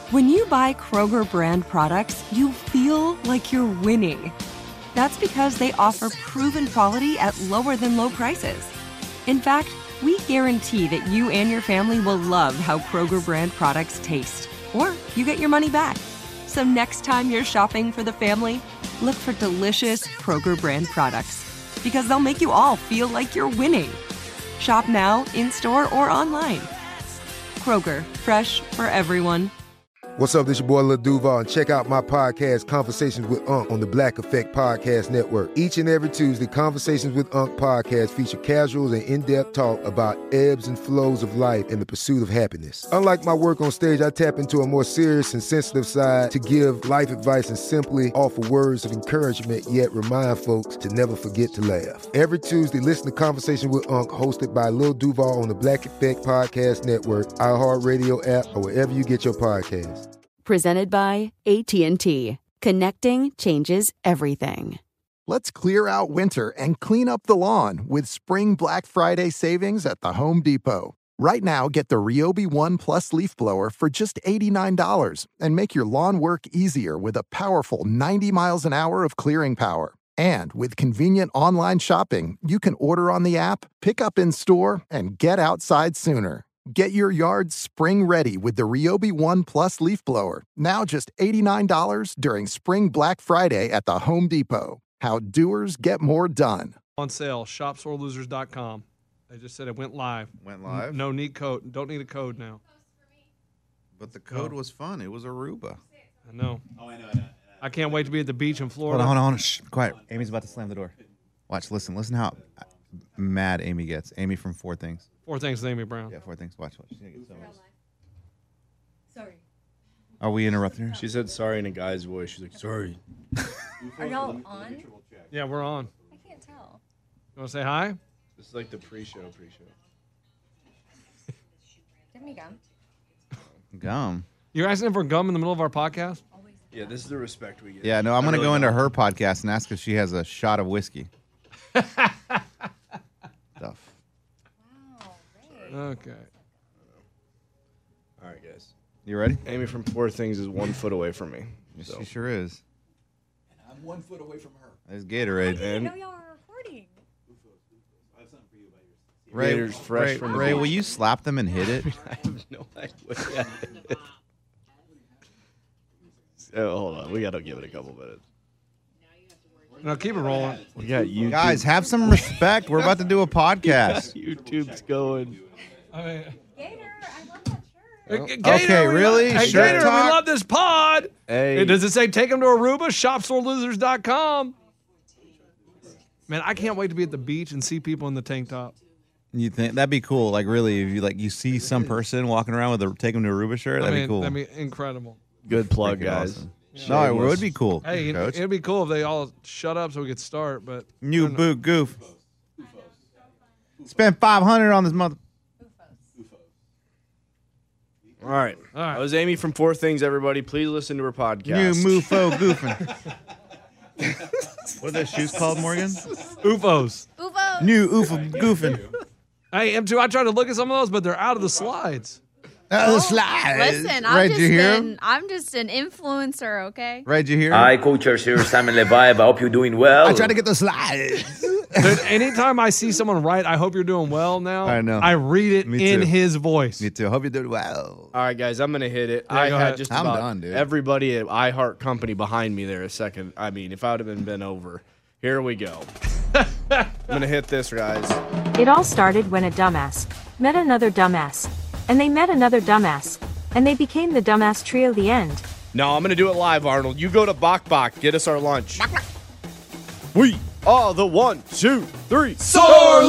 When you buy Kroger brand products, you feel like you're winning. That's because they offer proven quality at lower than low prices. In fact, we guarantee that you and your family will love how Kroger brand products taste, or you get your money back. So next time you're shopping for the family, look for delicious Kroger brand products, because they'll make you all feel like you're winning. Shop now, in-store, or online. Kroger, fresh for everyone. What's up, this your boy Lil Duval, and check out my podcast, Conversations with Unc, on the Black Effect Podcast Network. Each and every Tuesday, Conversations with Unc podcast feature casuals and in-depth talk about ebbs and flows of life and the pursuit of happiness. Unlike my work on stage, I tap into a more serious and sensitive side to give life advice and simply offer words of encouragement, yet remind folks to never forget to laugh. Every Tuesday, listen to Conversation with Unc, hosted by Lil Duval on the Black Effect Podcast Network, iHeartRadio app, or wherever you get your podcasts. Presented by AT&T. Connecting changes everything. Let's clear out winter and clean up the lawn with Spring Black Friday savings at the Home Depot. Right now, get the Ryobi One Plus leaf blower for just $89 and make your lawn work easier with a powerful 90 miles an hour of clearing power. And with convenient online shopping, you can order on the app, pick up in store, and get outside sooner. Get your yard spring ready with the Ryobi One Plus leaf blower. Now just $89 during Spring Black Friday at the Home Depot. How doers get more done. On sale, shopsorelosers.com. They just said it went live. Went live? No need code. Don't need a code now. But the code was fun. It was Aruba. I know. Oh, I know. I can't wait to be at the beach in Florida. Hold on. Shh, quiet. Amy's about to slam the door. Watch, listen how mad Amy gets. Amy from Four Things. Four Things with Amy Brown. Yeah, Four Things. Watch. She's gonna get so much. Sorry. Are we interrupting her? She said sorry in a guy's voice. She's like, sorry. Are y'all on? Yeah, we're on. I can't tell. You want to say hi? This is like the pre-show. Give me gum. Gum. You're asking for gum in the middle of our podcast? Yeah, this is the respect we get. Yeah, no, I'm going to go into her podcast and ask if she has a shot of whiskey. Stuff. Wow, great. Okay. All right, guys. You ready? Amy from Four Things is 1 foot away from me. Yes, So. she sure is. And I'm 1 foot away from her. There's I Gatorade. didn't know y'all were recording. I have something for you about yours. Gators fresh from the Ray, beach. will you slap them and hit it? I have no idea. Oh, hold on. We got to give it a couple minutes. No, keep it rolling. We got YouTube. Guys, have some respect. We're about to do a podcast. YouTube's going. I mean, Gator, I love that shirt. Gator, Okay, really? Hey, Shirt Gator, talk? we love this pod. Hey. Does it say take them to Aruba? ShopSoreLosers.com. Man, I can't wait to be at the beach and see people in the tank top. You think that'd be cool? Like, really, if you see some person walking around with a take them to Aruba shirt, that'd be cool. That'd be incredible. Good plug, Freaking guys. awesome. No, it would be cool. Hey, Coach. it'd be cool if they all shut up so we could start, but New boot goof. Spent $500 on this mother. All right. That was Amy from Four Things, everybody. Please listen to her podcast. New Mufo goofing. What are those shoes called, Morgan? UFOs. Ufo. New Ufo goofing. Hey, M2, I tried to look at some of those, but they're out of the slides. The slides. Listen, Ray, did you hear him? I'm just an influencer, okay? Ray, did you hear him? Hi, coachers. Here, Simon Levive. I hope you're doing well. I tried to get the slides. Dude, anytime I see someone write, I hope you're doing well now, I know. I read it Me in too. his voice. Me too. Hope you did well. All right, guys, I'm going to hit it. Yeah, I go had ahead. just I'm about done, dude. everybody at iHeart Company behind me there a second. I mean, if I would have been over. Here we go. I'm going to hit this, guys. It all started when a dumbass met another dumbass, and they met another dumbass, and they became the dumbass trio. The end. No, I'm going to do it live, Arnold. You go to Bok Bok. Get us our lunch. We are the 1, 2, 3. Sore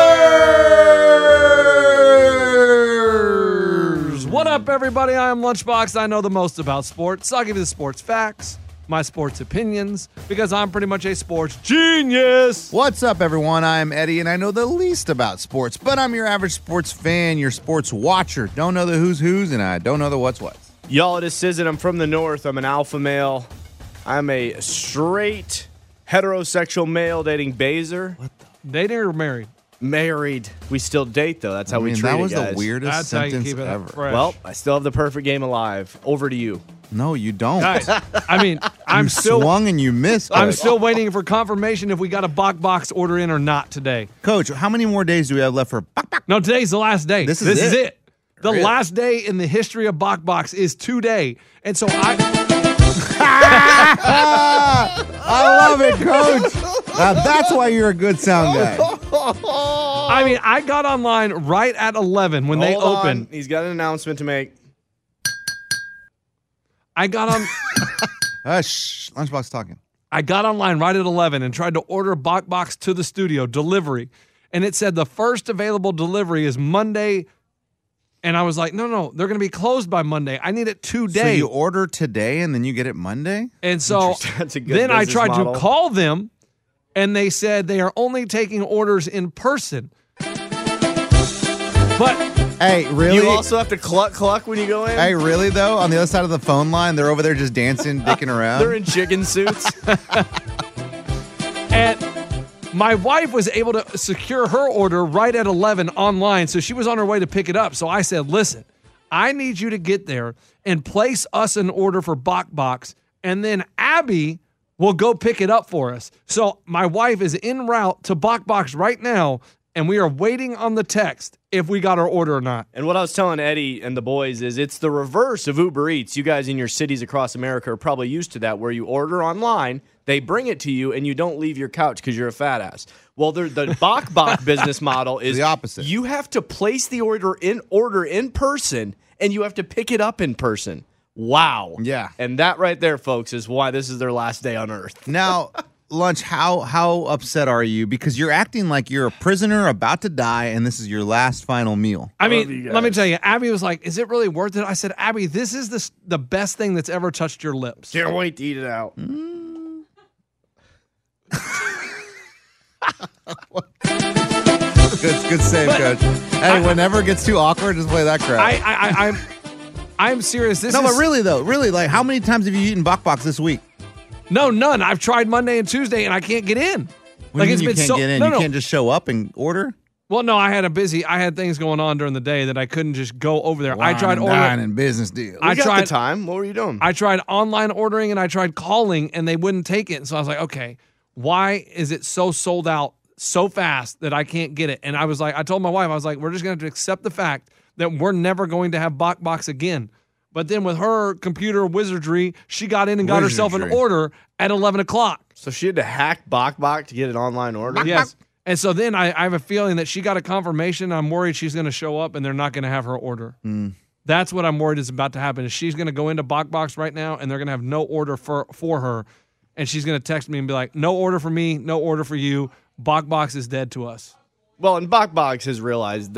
losers! What up, everybody? I am Lunchbox. I know the most about sports. So I'll give you the sports facts, my sports opinions, because I'm pretty much a sports genius. What's up, everyone? I'm Eddie, and I know the least about sports, but I'm your average sports fan, your sports watcher. Don't know the who's, and I don't know the what's. Y'all, it is Sizzin. I'm from the north. I'm an alpha male. I'm a straight heterosexual male dating Baser. Dating or married? Married. We still date, though. That's how we treat it, That was guys. the weirdest That's how you sentence keep it ever. fresh. Well, I still have the perfect game alive. Over to you. No, you don't. Guys, I mean, I'm you still swung and you missed. I'm Coach. still waiting for confirmation if we got a box order in or not today. Coach, how many more days do we have left for No, today's the last day. This is it? The Really? last day in the history of box is today. And so I love it, Coach. Now that's why you're a good sound guy. mean, I got online right at 11 when they Hold opened. on. He's got an announcement to make. I got on Lunchbox talking. I got online right at 11 and tried to order a box to the studio delivery. And it said the first available delivery is Monday. And I was like, no, they're going to be closed by Monday. I need it today. So you order today and then you get it Monday? And so That's a good then I business tried model. to call them, and they said they are only taking orders in person. But Hey, really? You also have to cluck when you go in. Hey, really though? On the other side of the phone line, they're over there just dancing, dicking around. They're in chicken suits. and my wife was able to secure her order right at 11 online, so she was on her way to pick it up. So I said, listen, I need you to get there and place us an order for box, and then Abby will go pick it up for us. So my wife is en route to box right now, and we are waiting on the text if we got our order or not. And what I was telling Eddie and the boys is it's the reverse of Uber Eats. You guys in your cities across America are probably used to that, where you order online, they bring it to you, and you don't leave your couch because you're a fat ass. Well, the Bok business model is the opposite. You have to place the order in person, and you have to pick it up in person. Wow. Yeah. And that right there, folks, is why this is their last day on Earth. Now, Lunch, how upset are you? Because you're acting like you're a prisoner about to die, and this is your last final meal. I mean, let me tell you, Abby was like, is it really worth it? I said, Abby, this is the best thing that's ever touched your lips. Can't wait to eat it out. Good save, Coach. Hey, whenever it gets too awkward, just play that crap. I'm serious. But really though, like, how many times have you eaten Box this week? No, none. I've tried Monday and Tuesday, and I can't get in. What do you mean you can't get in? You can't just show up and order? Well, no, I had things going on during the day that I couldn't just go over there. I tried ordering and business deals. I tried the time. What were you doing? I tried online ordering and I tried calling, and they wouldn't take it. So I was like, okay, why is it so sold out so fast that I can't get it? And I was like, I told my wife, I was like, we're just going to have to accept the fact that we're never going to have Box again. But then with her computer wizardry, she got in and got herself an order at 11 o'clock. So she had to hack Bok to get an online order? Yes. And so then I have a feeling that she got a confirmation. I'm worried she's going to show up and they're not going to have her order. That's what I'm worried is about to happen. Is she's going to go into Box right now and they're going to have no order for her. And she's going to text me and be like, no order for me, no order for you. Box is dead to us. Well, and Box has realized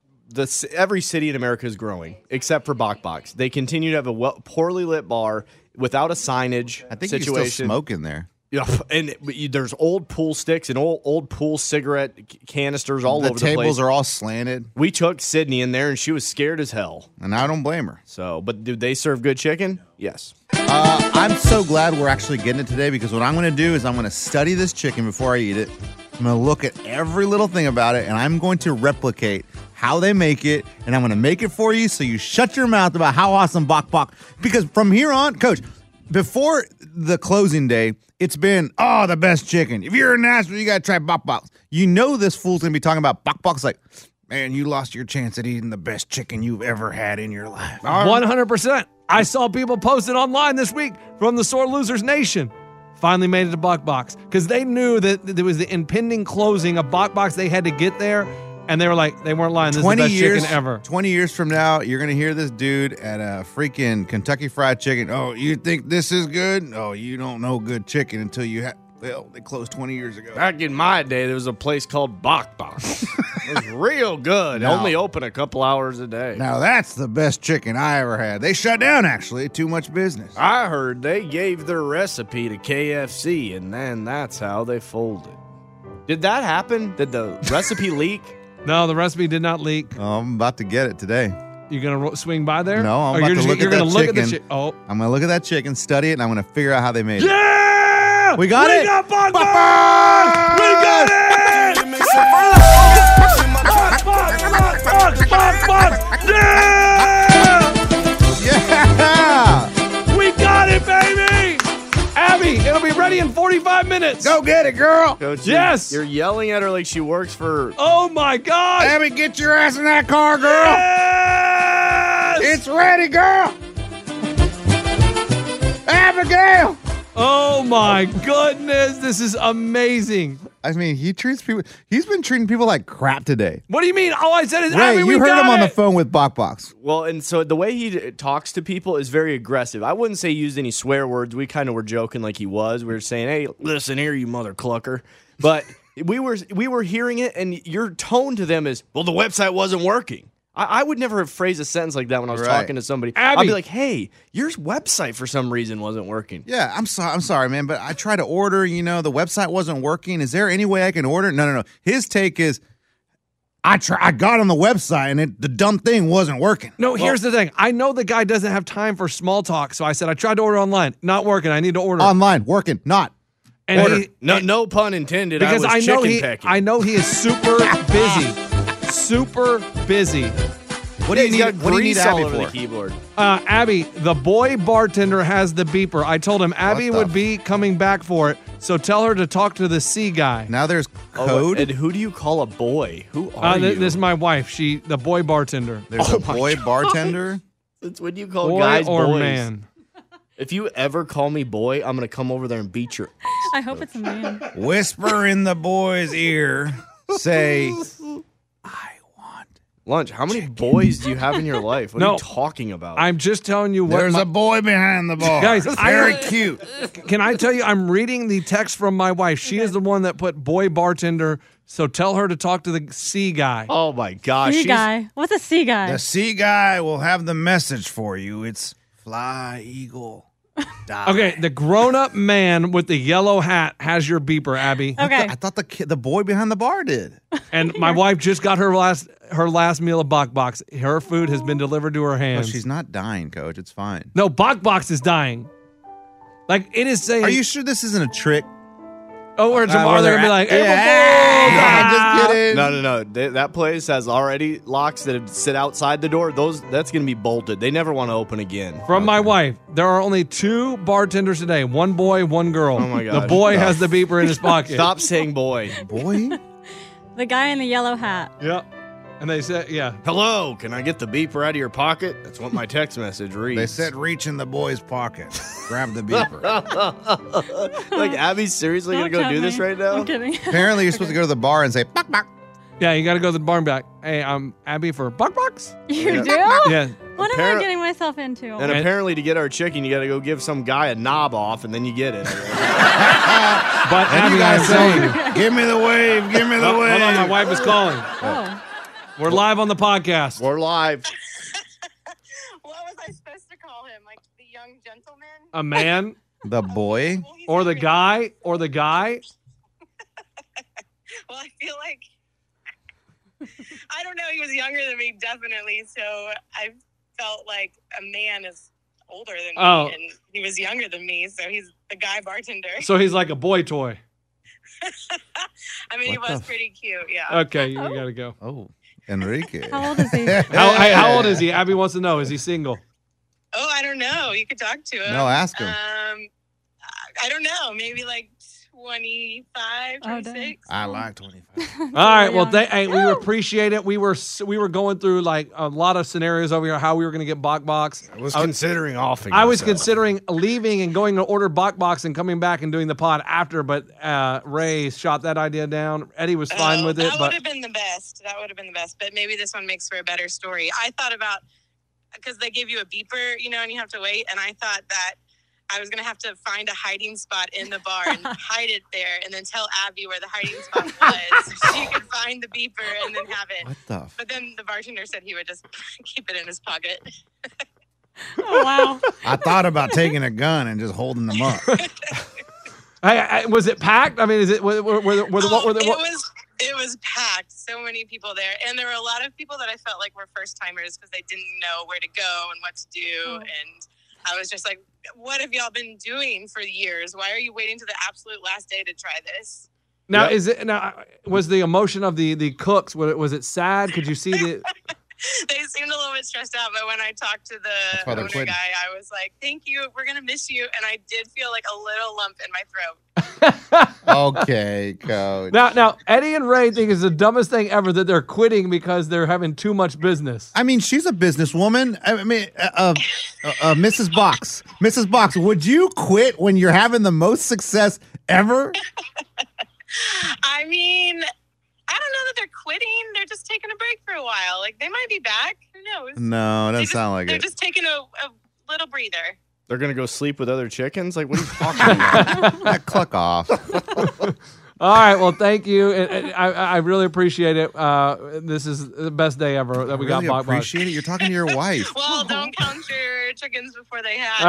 every city in America is growing except for Box. They continue to have a poorly lit bar without a signage I think situation. you can still smoke in there. Yeah, and there's old pool sticks and old pool cigarette canisters all over the place. The tables are all slanted. We took Sydney in there, and she was scared as hell. And I don't blame her. So, but do they serve good chicken? Yes. I'm so glad we're actually getting it today, because what I'm going to do is I'm going to study this chicken before I eat it. I'm going to look at every little thing about it, and I'm going to replicate how they make it, and I'm going to make it for you so you shut your mouth about how awesome Bok. Because from here on, Coach, before the closing day, it's been, the best chicken. If you're in Nashville, you got to try Bok. You know this fool's going to be talking about Bok like, man, you lost your chance at eating the best chicken you've ever had in your life. 100%. I saw people post it online this week from the Sore Losers Nation. Finally made it to Box because they knew that there was the impending closing of Box. They had to get there. And they were like, they weren't lying. This is the best chicken ever. 20 years from now, you're going to hear this dude at a freaking Kentucky Fried Chicken. Oh, you think this is good? Oh, you don't know good chicken until you have. Well, they closed 20 years ago. Back in my day, there was a place called Bok. It was real good. Now, only open a couple hours a day. Now, that's the best chicken I ever had. They shut down, actually. Too much business. I heard they gave their recipe to KFC, and then that's how they folded. Did that happen? Did the recipe leak? No, the recipe did not leak. Oh, I'm about to get it today. You gonna swing by there? No, I'm about to look at that chicken. Oh, I'm going to look at that chicken, study it, and I'm going to figure out how they made it. yeah! We got it! We got Bok! We got it! Yeah! We got it, baby! Abby, it'll be ready in 45 minutes. Go get it, girl. Coach, Yes. You're yelling at her like she works for. Oh my God! Abby, get your ass in that car, girl. Yes! It's ready, girl. Abigail. Oh my goodness, this is amazing. I mean, he treats people. He's been treating people like crap today. What do you mean? All I said is, Ray, Abby, we you heard got him on the it. phone with Box. Well, and so the way he talks to people is very aggressive. I wouldn't say he used any swear words. We kind of were joking like he was. We were saying, "Hey, listen here, you mother clucker." But we were hearing it, and your tone to them is, "Well, the website wasn't working." I would never have phrased a sentence like that when I was talking to somebody. Abby. I'd be like, "Hey, your website for some reason wasn't working." Yeah, I'm sorry, man, but I tried to order. The website wasn't working. Is there any way I can order? No. His take is, I got on the website and the dumb thing wasn't working. No, here's the thing. I know the guy doesn't have time for small talk, so I said I tried to order online, not working. I need to order Online, working, not. And order. No pun intended. Because I was chicken pecking. I know he is super busy, super busy. What do you need? What do you need all Abby over the for? keyboard? Abby, the boy bartender has the beeper. I told him Abby What the would be coming back for it, so tell her to talk to the C guy. Now there's Oh, code. and who do you call a boy? Who are you? This is my wife. The boy bartender. There's a boy bartender. That's when you call Boy guys or boys. man. If you ever call me boy, I'm gonna come over there and beat your. I hope it's a man. Whisper in the boy's ear. Say, Lunch. How many boys do you have in your life? What are No. you talking about? I'm just telling you what. there's a boy behind the bar. Guys, very cute. Can I tell you? I'm reading the text from my wife. She is the one that put boy bartender. So tell her to talk to the C guy. Oh my gosh. C guy. What's a C guy? The C guy will have the message for you. It's fly, eagle, die. Okay, the grown-up man with the yellow hat has your beeper, Abby. Okay. I thought the boy behind the bar did. And my wife just got her last meal of Bok Box. Her food has been delivered to her Oh, hands. she's not dying, Coach. It's fine. No, Bok Box is dying. Like it is saying. Are you sure this isn't a trick? Oh, or tomorrow they're gonna be like, April Yeah, Fool's. just kidding. No. That place has already locks that sit outside the door. That's going to be bolted. They never want to open again. From my wife, there are only 2 bartenders today. 1 boy, 1 girl. Oh my The gosh. boy has the beeper in his pocket. Stop saying boy. Boy? The guy in the yellow hat. Yep. And they said, yeah. Hello, can I get the beeper out of your pocket? That's what my text message reads. They said reach in the boy's pocket. Grab the beeper. Like, Abby's seriously going to go do this right now? I'm kidding. Apparently, you're supposed to go to the bar and say, bok, bok. Yeah, you got to go to the barn back. Hey, I'm Abby for Bok Box. You do? Yeah. What am I getting myself into? And apparently, to get our chicken, you got to go give some guy a knob off, and then you get it. But And Abby, you I'm guys telling you. say, give me the wave, give me the Oh, wave. hold on, my wife is calling. Oh. We're live on the podcast. We're live. What was I supposed to call him? Like the young gentleman? A man The boy? or the guy or the guy. Well, I feel like I don't know. He was younger than me, definitely. So I felt like a man is older than Oh. me, and he was younger than me. So he's the guy bartender. So he's like a boy toy. I mean, he What was the pretty cute. Yeah. Okay, you got to go. Oh, Enrique. How old is he? How old is he? Abby wants to know. Is he single? Oh, I don't know. You could talk to him. No, ask him. I don't know. Maybe like 25, 26. I like 25. All right. Well, hey, we appreciate it. We were going through like a lot of scenarios over here how we were going to get Bok Box. I was considering offing. I was myself. considering leaving and going to order Bok Box and coming back and doing the pod after, but Ray shot that idea down. Eddie was fine with it, That but would have been the best. That would have been the best. But maybe this one makes for a better story. I thought about, because they give you a beeper, and you have to wait. And I thought that I was going to have to find a hiding spot in the bar and hide it there and then tell Abby where the hiding spot was so she could find the beeper and then have it. What the? But then the bartender said he would just keep it in his pocket. Oh, wow. I thought about taking a gun and just holding them up. was it packed? I mean, is it? It was packed. So many people there. And there were a lot of people that I felt like were first timers because they didn't know where to go and what to do. And I was just like, what have y'all been doing for years? Why are you waiting to the absolute last day to try this? Now, was the emotion of the cooks, was it sad? Could you see the... They seemed a little bit stressed out, but when I talked to the owner guy, I was like, thank you, we're going to miss you. And I did feel like a little lump in my throat. Okay, Coach. Now, Eddie and Ray think it's the dumbest thing ever that they're quitting because they're having too much business. I mean, she's a businesswoman. I mean, Mrs. Box. Mrs. Box, would you quit when you're having the most success ever? I mean, I don't know that they're quitting. They're just taking a break for a while. Like, they might be back. Who knows? No, it doesn't sound like They're it. just taking a little breather. They're going to go sleep with other chickens? Like, what are you talking about? Cluck off. All right, well, thank you. I really appreciate it. This is the best day ever that we got. Really appreciate it. You're talking to your wife. Well, don't count your chickens before they hatch.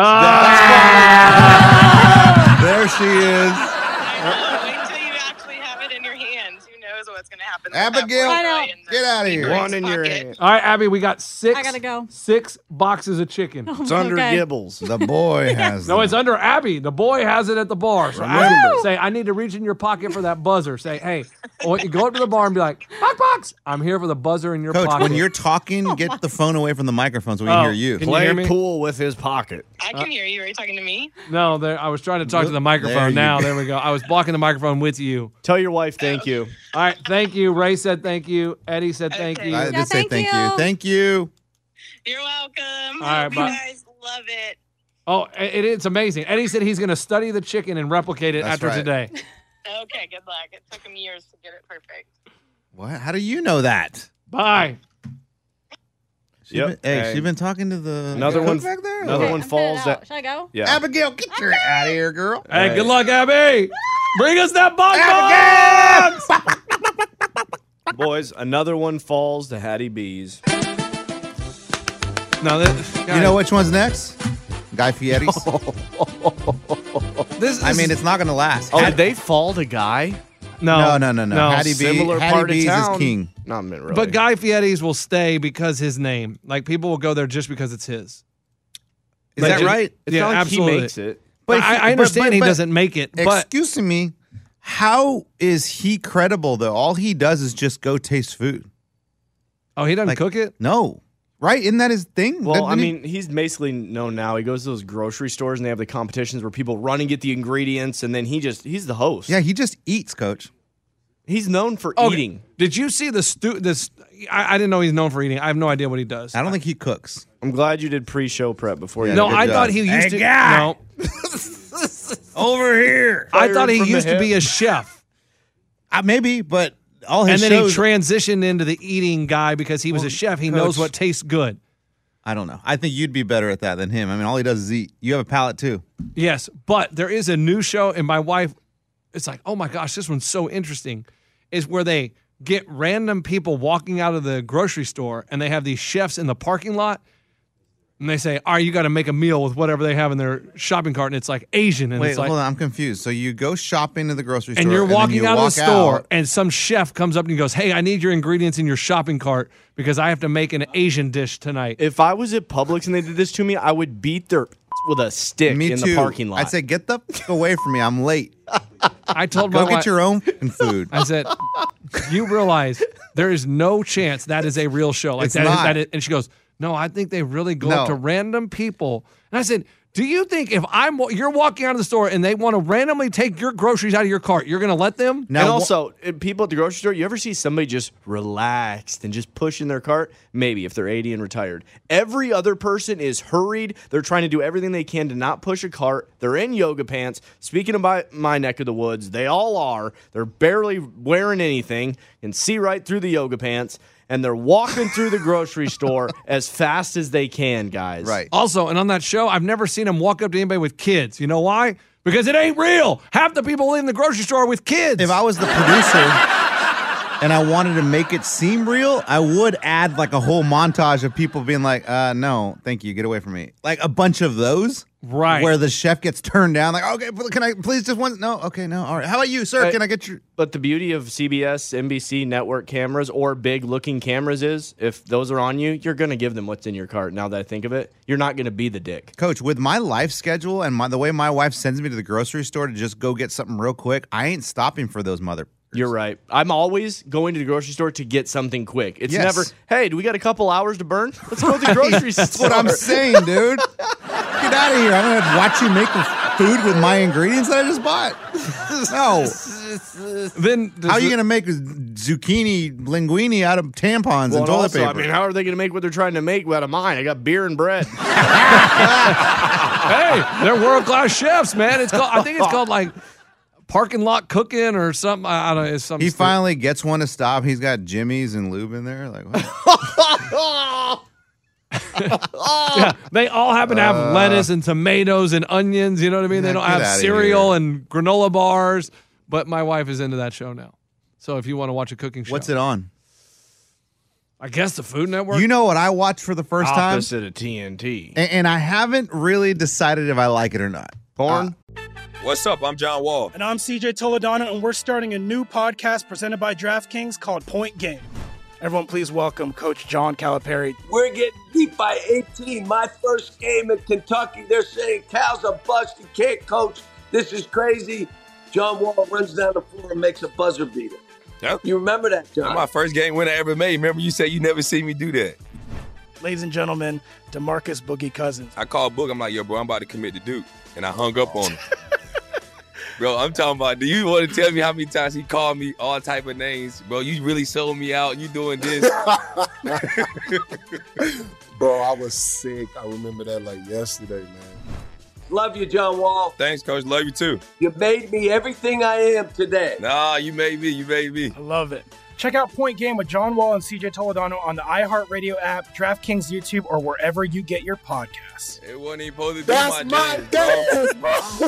There she is. Wait till you actually have it in your hands. Who knows what's going to happen? Abigail, get out of here. One in your hand. All right, Abby, we got I gotta go. 6 boxes of chicken. It's under Okay. Gibbles. The boy has No, them. it's under Abby. The boy has it at the bar. So Abby, say, I need to reach in your pocket for that buzzer. Say, hey, or you go up to the bar and be like, box. I'm here for the buzzer in your Coach, pocket. when you're talking, get the phone away from the microphone so we can hear you. Can you hear me? Play pool with his pocket. I can hear you. Are you talking to me? No, I was trying to talk to the There microphone. you Now, go. there we go. I was blocking the microphone with you. Tell your wife thank you. All right, thank you. Ray said thank you. Eddie said thank Okay. you. I Yeah, did say thank thank you. you. Thank you. You're welcome. All right, Hope bye. you guys love it. Oh, it's amazing. Eddie said he's going to study the chicken and replicate it That's after right. today. Okay, good luck. It took him years to get it perfect. What? How do you know that? Bye. Yep. She's been talking to the Another cook one. back there. Another Okay, one I'm falls. headed out. That, Should I go? yeah. Abigail, get your out of here, girl. Hey, good luck, Abby. Bring us that box. Boys, another one falls to Hattie B's. No, You know which one's next? Guy Fieri's. I mean, it's not going to last. Oh, did they fall to Guy? No. Hattie B, Similar Hattie part of B's town. is king. Not really. But Guy Fieri's will stay because his name. Like, people will go there just because it's his. Is Like, that right? It's Yeah, not like absolutely. he makes it. But I understand he doesn't make it. But Excuse me. How is he credible, though? All he does is just go taste food. oh, he doesn't cook it? No. Right? Isn't that his thing? Well, I Didn't he- mean, he's basically known now. He goes to those grocery stores and they have the competitions where people run and get the ingredients, and then he's the host. Yeah, he just eats, Coach. He's known for Okay. eating. Did you see this? I didn't know he's known for eating. I have no idea what he does. I don't think he cooks. I'm glad you did pre-show prep before you. Yeah, No, good I job. thought he used to. guy. No, Over here. I thought he from the used to hip. be a chef. Maybe, but all his And then shows... he transitioned into the eating guy because he was a chef. He knows Coach- what tastes good. I don't know. I think you'd be better at that than him. I mean, all he does is eat. You have a palate, too. Yes, but there is a new show, and my wife, it's like, oh my gosh, this one's so interesting, is where they get random people walking out of the grocery store, and they have these chefs in the parking lot, and they say, all right, you got to make a meal with whatever they have in their shopping cart, and it's like Asian, and Wait, it's like, hold on. I'm confused. So you go shopping to the grocery store, and you're then walking you out of the walk store, out. and some chef comes up and he goes, hey, I need your ingredients in your shopping cart because I have to make an Asian dish tonight. If I was at Publix and they did this to me, I would beat their with a stick Me in too. the parking lot. I'd say, get the f- away from me. I'm late. I told my Go wife, get your own f***ing food. I said, you realize there is no chance that is a real show. Like It's that is- not. that is- and she goes, no, I think they really go up No. to random people. And I said, do you think if you're walking out of the store and they want to randomly take your groceries out of your cart, you're going to let them? And also, people at the grocery store, you ever see somebody just relaxed and just pushing their cart? Maybe if they're 80 and retired. Every other person is hurried. They're trying to do everything they can to not push a cart. They're in yoga pants. Speaking of my neck of the woods, they all are. They're barely wearing anything. Can see right through the yoga pants. And they're walking through the grocery store as fast as they can, guys. Right. Also, and on that show, I've never seen them walk up to anybody with kids. You know why? Because it ain't real. Half the people in the grocery store are with kids. If I was the producer, and I wanted to make it seem real, I would add like a whole montage of people being like, no, thank you, get away from me. Like a bunch of those. Right. Where the chef gets turned down, like, okay, can I please just one? No, okay, no, all right. How about you, sir? Can I get your... But the beauty of CBS, NBC network cameras or big looking cameras is if those are on you, you're going to give them what's in your cart. Now that I think of it, you're not going to be the dick. Coach, with my life schedule and the way my wife sends me to the grocery store to just go get something real quick, I ain't stopping for those mother... You're right. I'm always going to the grocery store to get something quick. It's never, hey, do we got a couple hours to burn? Let's go to the grocery store. That's what I'm saying, dude. Get out of here. I'm going to watch you make food with my ingredients that I just bought. No. Then how are you going to make zucchini linguine out of tampons and toilet paper? I mean, how are they going to make what they're trying to make out of mine? I got beer and bread. Hey, they're world-class chefs, man. I think it's called like parking lot cooking or something. I don't know. It's something. He finally gets one to stop. He's got Jimmy's and lube in there. Like, what? Yeah, they all happen to have lettuce and tomatoes and onions. You know what I mean? They don't have cereal and granola bars. But my wife is into that show now. So if you want to watch a cooking show, what's it on? I guess the Food Network. You know what I watched for the first time? Opposite of TNT. And I haven't really decided if I like it or not. Porn. What's up? I'm John Wall. And I'm CJ Toledano, and we're starting a new podcast presented by DraftKings called Point Game. Everyone, please welcome Coach John Calipari. We're getting beat by 18. My first game in Kentucky, they're saying Cal's a bust. He can't coach. This is crazy. John Wall runs down the floor and makes a buzzer beater. Yep. You remember that, John? That's my first game winner I ever made. Remember you said you never seen me do that. Ladies and gentlemen, DeMarcus Boogie Cousins. I called Boog. I'm like, yo, bro, I'm about to commit to Duke. And I hung up on him. Bro, I'm talking about, do you want to tell me how many times he called me all type of names? Bro, you really sold me out. You doing this. Bro, I was sick. I remember that like yesterday, man. Love you, John Wall. Thanks, Coach. Love you, too. You made me everything I am today. Nah, you made me. You made me. I love it. Check out Point Game with John Wall and CJ Toledano on the iHeartRadio app, DraftKings YouTube, or wherever you get your podcasts. It wasn't even supposed to be That's my dance, bro.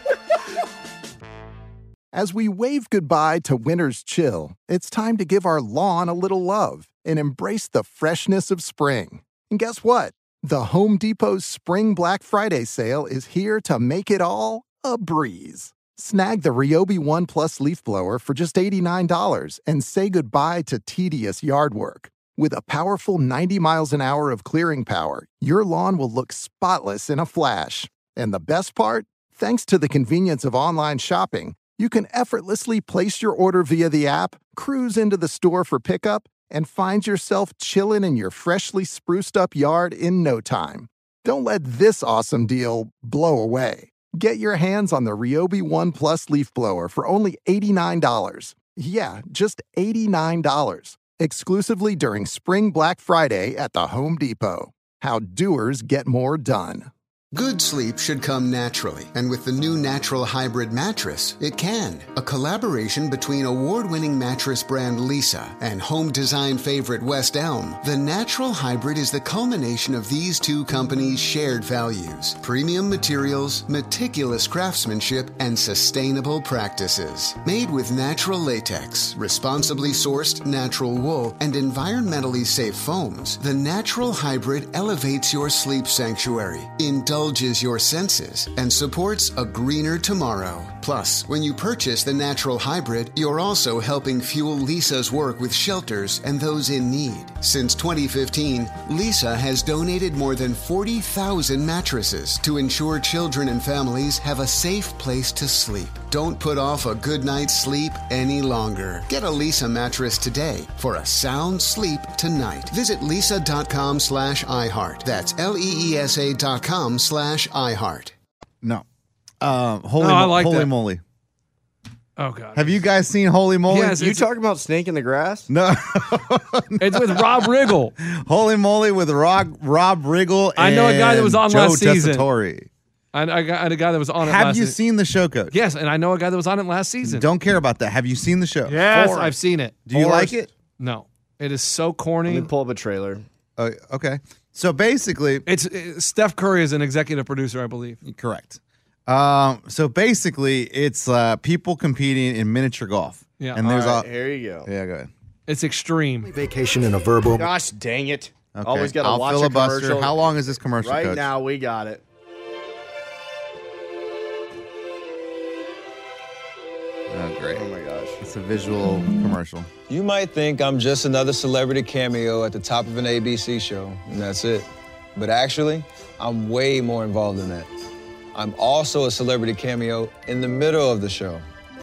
As we wave goodbye to winter's chill, it's time to give our lawn a little love and embrace the freshness of spring. And guess what? The Home Depot's Spring Black Friday sale is here to make it all a breeze. Snag the Ryobi One Plus leaf blower for just $89 and say goodbye to tedious yard work. With a powerful 90 miles an hour of clearing power, your lawn will look spotless in a flash. And the best part? Thanks to the convenience of online shopping, you can effortlessly place your order via the app, cruise into the store for pickup, and find yourself chilling in your freshly spruced up yard in no time. Don't let this awesome deal blow away. Get your hands on the Ryobi One Plus leaf blower for only $89. Yeah, just $89. Exclusively during Spring Black Friday at the Home Depot. How doers get more done. Good sleep should come naturally, and with the new Natural Hybrid mattress, it can. A collaboration between award-winning mattress brand Leesa and home design favorite West Elm, the Natural Hybrid is the culmination of these two companies' shared values: premium materials, meticulous craftsmanship, and sustainable practices. Made with natural latex, responsibly sourced natural wool, and environmentally safe foams, the Natural Hybrid elevates your sleep sanctuary, indulges your senses, and supports a greener tomorrow. Plus, when you purchase the Natural Hybrid, you're also helping fuel Leesa's work with shelters and those in need. Since 2015, Leesa has donated more than 40,000 mattresses to ensure children and families have a safe place to sleep. Don't put off a good night's sleep any longer. Get a Leesa mattress today for a sound sleep tonight. Visit leesa.com/iHeart. That's LEESA.com/iHeart. No. Holy Moly. Oh, God. Have you guys seen Holy Moly? Yes, you talking about Snake in the Grass? No. It's with Rob Riggle. Holy Moly with Rob Riggle and I know a guy that was on Joe last season. Tessitore. I had a guy that was on it last Have you season. seen the show, Coach? Yes, and I know a guy that was on it last season. Don't care about that. Have you seen the show? Yes, I've seen it. Do you like it? No. It is so corny. Let me pull up a trailer. Okay. So basically... It's Steph Curry is an executive producer, I believe. Correct. So basically, it's people competing in miniature golf. Yeah. And there's All right, here you go. Yeah, go ahead. It's extreme. Vacation in a verbal. Gosh dang it. Okay. Always got to I'll watch a filibuster. commercial. How long is this commercial, Right Coach? now, we got it. Oh, great. Oh, my gosh. It's a visual commercial. You might think I'm just another celebrity cameo at the top of an ABC show, and that's it. But actually, I'm way more involved than that. I'm also a celebrity cameo in the middle of the show.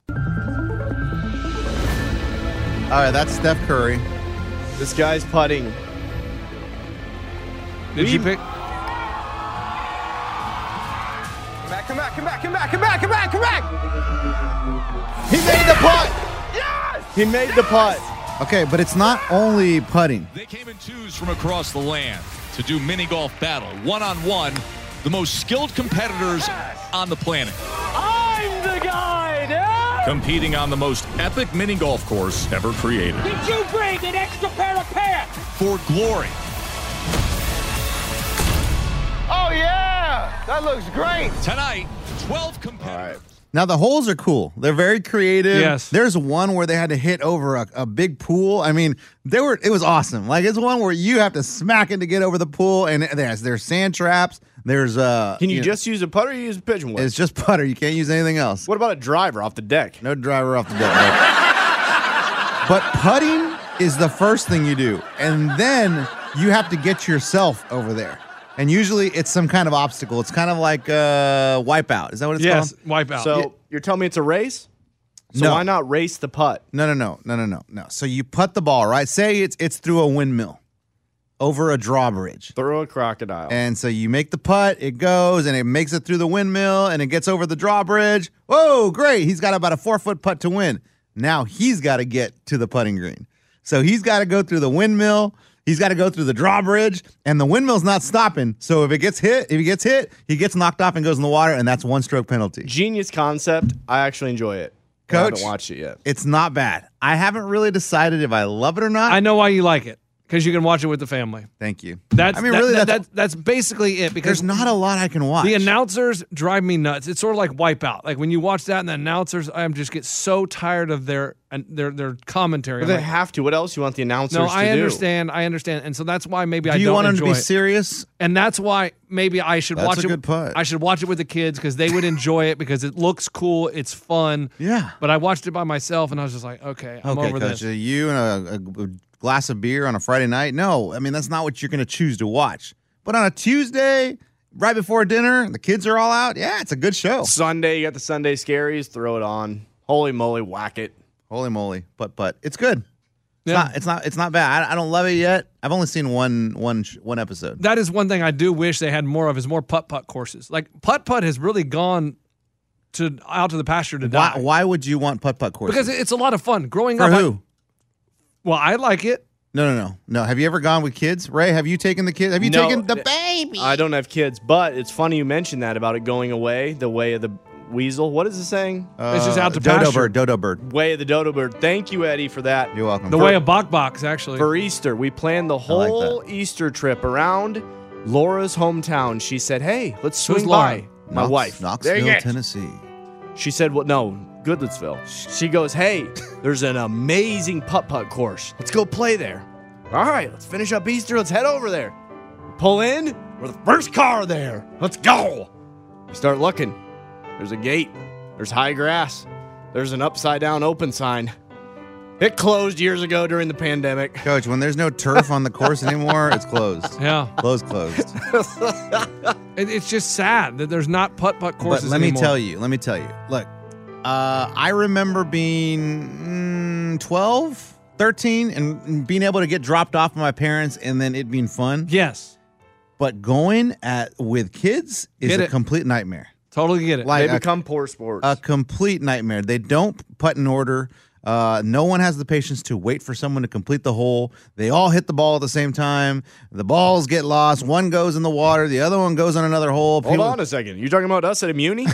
All right, that's Steph Curry. This guy's putting. Did you pick? Come back, come back, come back, come back, come back, come back, come back! He made the putt! Yes! He made the putt. Okay, but it's not only putting. They came in twos from across the land to do mini golf battle, one-on-one, the most skilled competitors on the planet. I'm the guy, dude! Competing on the most epic mini golf course ever created. Did you bring an extra pair of pants? For glory. Oh, yeah! That looks great! Tonight, 12 competitors. Now, the holes are cool. They're very creative. Yes. There's one where they had to hit over a big pool. I mean, it was awesome. Like, it's one where you have to smack it to get over the pool, and there's sand traps. There's Can you just use a putter or you use a pigeon wedge? It's just putter. You can't use anything else. What about a driver off the deck? No driver off the deck. But putting is the first thing you do, and then you have to get yourself over there. And usually it's some kind of obstacle. It's kind of like Wipeout. Is that what it's called? Yes, Wipeout. So you're telling me it's a race? So No. why not race the putt? No. So you putt the ball, right? Say it's through a windmill over a drawbridge. Through a crocodile. And so you make the putt, it goes, and it makes it through the windmill, and it gets over the drawbridge. Whoa, great. He's got about a 4-foot putt to win. Now he's got to get to the putting green. So he's got to go through the windmill. He's got to go through the drawbridge, and the windmill's not stopping. So if he gets hit, he gets knocked off and goes in the water, and that's 1-stroke penalty. Genius concept. I actually enjoy it. Coach, I haven't watched it yet. It's not bad. I haven't really decided if I love it or not. I know why you like it. Because you can watch it with the family. Thank you. That's that's basically it. Because there's not a lot I can watch. The announcers drive me nuts. It's sort of like Wipeout. Like when you watch that and the announcers, I just get so tired of their commentary. But they have to. What else you want the announcers to do? No, I understand. And so that's why maybe I don't Do you want them to enjoy be it. serious? And that's why maybe I should That's watch a it. good putt. I should watch it with the kids because they would enjoy it because it looks cool. It's fun. Yeah. But I watched it by myself and I was just like, okay, I'm over Coach, this. you and a glass of beer on a Friday night? No, I mean, that's not what you're going to choose to watch. But on a Tuesday, right before dinner, the kids are all out. Yeah, it's a good show. Sunday, you got the Sunday scaries. Throw it on. Holy moly, whack it. Holy moly, but it's good. Yeah. It's not bad. I don't love it yet. I've only seen one episode. That is one thing I do wish they had more of is more putt-putt courses. Like putt-putt has really gone out to the pasture to die. Why would you want putt-putt courses? Because it's a lot of fun. Growing For up. who? Well, I like it. No. Have you ever gone with kids? Ray, have you taken the kids? Have you taken the baby? I don't have kids, but it's funny you mentioned that about it going away, the way of the weasel. What is it saying? It's just out to dodo pasture. Dodo bird. Way of the dodo bird. Thank you, Eddie, for that. You're welcome. The way of Bok Boks, actually. For Easter, we planned the whole Easter trip around Laura's hometown. She said, hey, let's swing by. My wife. Knoxville, Tennessee. She said, well, no, Goodlettsville. She goes, hey, there's an amazing putt-putt course. Let's go play there. All right, let's finish up Easter. Let's head over there. Pull in. We're the first car there. Let's go. We start looking. There's a gate. There's high grass. There's an upside-down open sign. It closed years ago during the pandemic. Coach, when there's no turf on the course anymore, it's closed. Yeah. Closed. It's just sad that there's not putt-putt courses But let me anymore. tell you. Look, I remember being 12, 13, and being able to get dropped off by my parents and then it being fun. Yes. But going with kids is a complete nightmare. Totally get it. They become poor sports. A complete nightmare. They don't putt in order. No one has the patience to wait for someone to complete the hole. They all hit the ball at the same time. The balls get lost. One goes in the water. The other one goes on another hole. Hold on a second. You talking about us at Immuni?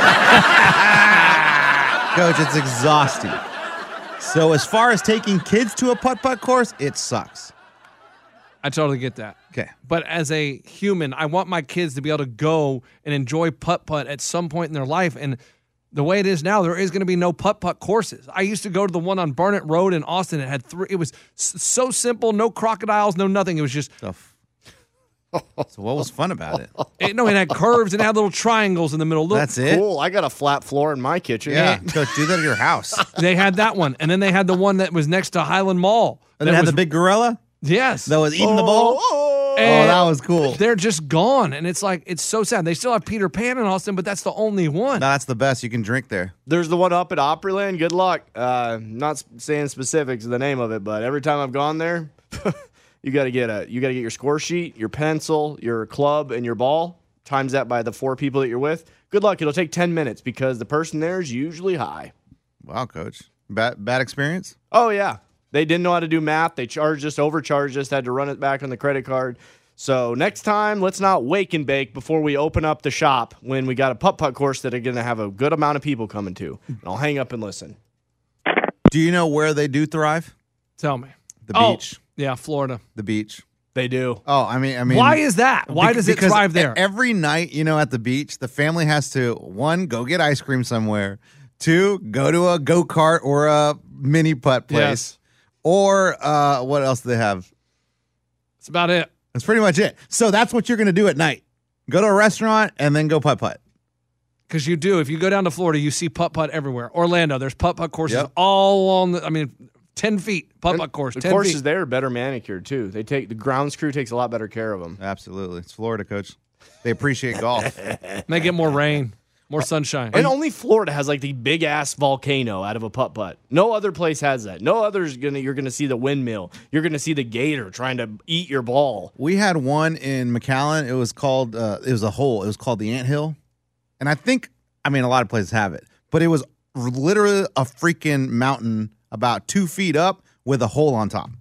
Coach, it's exhausting. So as far as taking kids to a putt-putt course, it sucks. I totally get that. Okay. But as a human, I want my kids to be able to go and enjoy putt-putt at some point in their life. And the way it is now, there is going to be no putt-putt courses. I used to go to the one on Barnett Road in Austin. It had 3. It was so simple, no crocodiles, no nothing. It was just... So what was fun about it? It had curves and it had little triangles in the middle. That's it? Cool. I got a flat floor in my kitchen. Yeah, Coach, do that at your house. They had that one. And then they had the one that was next to Highland Mall. And it had the big gorilla? Yes. That was eating the ball? Oh, that was cool. They're just gone. And it's like, it's so sad. They still have Peter Pan in Austin, but that's the only one. No, that's the best. You can drink there. There's the one up at Opryland. Good luck. Not saying specifics of the name of it, but every time I've gone there, you got to get your score sheet, your pencil, your club, and your ball. Times that by the 4 people that you're with. Good luck. It'll take 10 minutes because the person there is usually high. Wow, Coach. Bad experience? Oh, yeah. They didn't know how to do math. They charged us, overcharged us, had to run it back on the credit card. So next time, let's not wake and bake before we open up the shop when we got a putt-putt course that are going to have a good amount of people coming to. And I'll hang up and listen. Do you know where they do thrive? Tell me. The beach. Yeah, Florida. The beach. They do. Oh, I mean, why is that? Why does it thrive there? Every night, at the beach, the family has to, 1, go get ice cream somewhere. 2, go to a go-kart or a mini putt place. Yes. Or what else do they have? That's about it. That's pretty much it. So that's what you're going to do at night. Go to a restaurant and then go putt-putt. Because you do. If you go down to Florida, you see putt-putt everywhere. Orlando, there's putt-putt courses all along 10 feet putt-putt course. The courses there are better manicured, too. The grounds crew takes a lot better care of them. Absolutely. It's Florida, Coach. They appreciate golf. They get more rain. More sunshine. And only Florida has like the big ass volcano out of a putt-putt. No other place has that. No other's you're gonna see the windmill. You're gonna see the gator trying to eat your ball. We had one in McAllen. It was called it was a hole. It was called the Anthill. And a lot of places have it. But it was literally a freaking mountain about 2 feet up with a hole on top.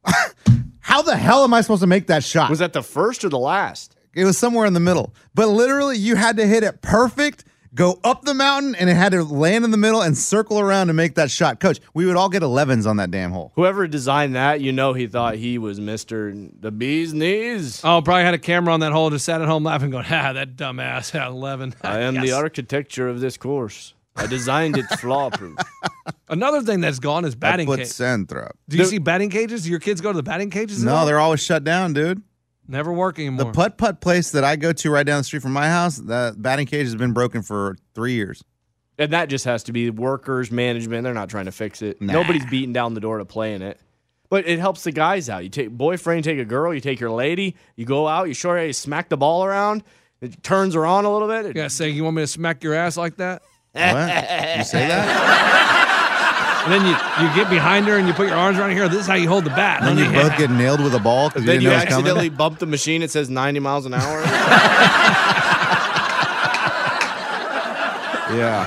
How the hell am I supposed to make that shot? Was that the first or the last? It was somewhere in the middle. But literally you had to hit it perfect. Go up the mountain, and it had to land in the middle and circle around to make that shot. Coach, we would all get 11s on that damn hole. Whoever designed that, he thought he was Mr. The Bee's Knees. Oh, probably had a camera on that hole, just sat at home laughing, going, that dumbass had 11. I am the architecture of this course. I designed it flaw-proof. Another thing that's gone is batting cages. Do you see batting cages? Do your kids go to the batting cages? No, they're always shut down, dude. Never working anymore. The putt-putt place that I go to right down the street from my house, the batting cage has been broken for 3 years. And that just has to be workers, management. They're not trying to fix it. Nah. Nobody's beating down the door to play in it. But it helps the guys out. You take boyfriend, take a girl, you take your lady, you go out, you smack the ball around, it turns her on a little bit. You gotta say, you want me to smack your ass like that? What? You say that? And then you get behind her and you put your arms around her. This is how you hold the bat. And then you both get nailed with a ball because then you accidentally bump the machine. It says 90 miles an hour. Yeah.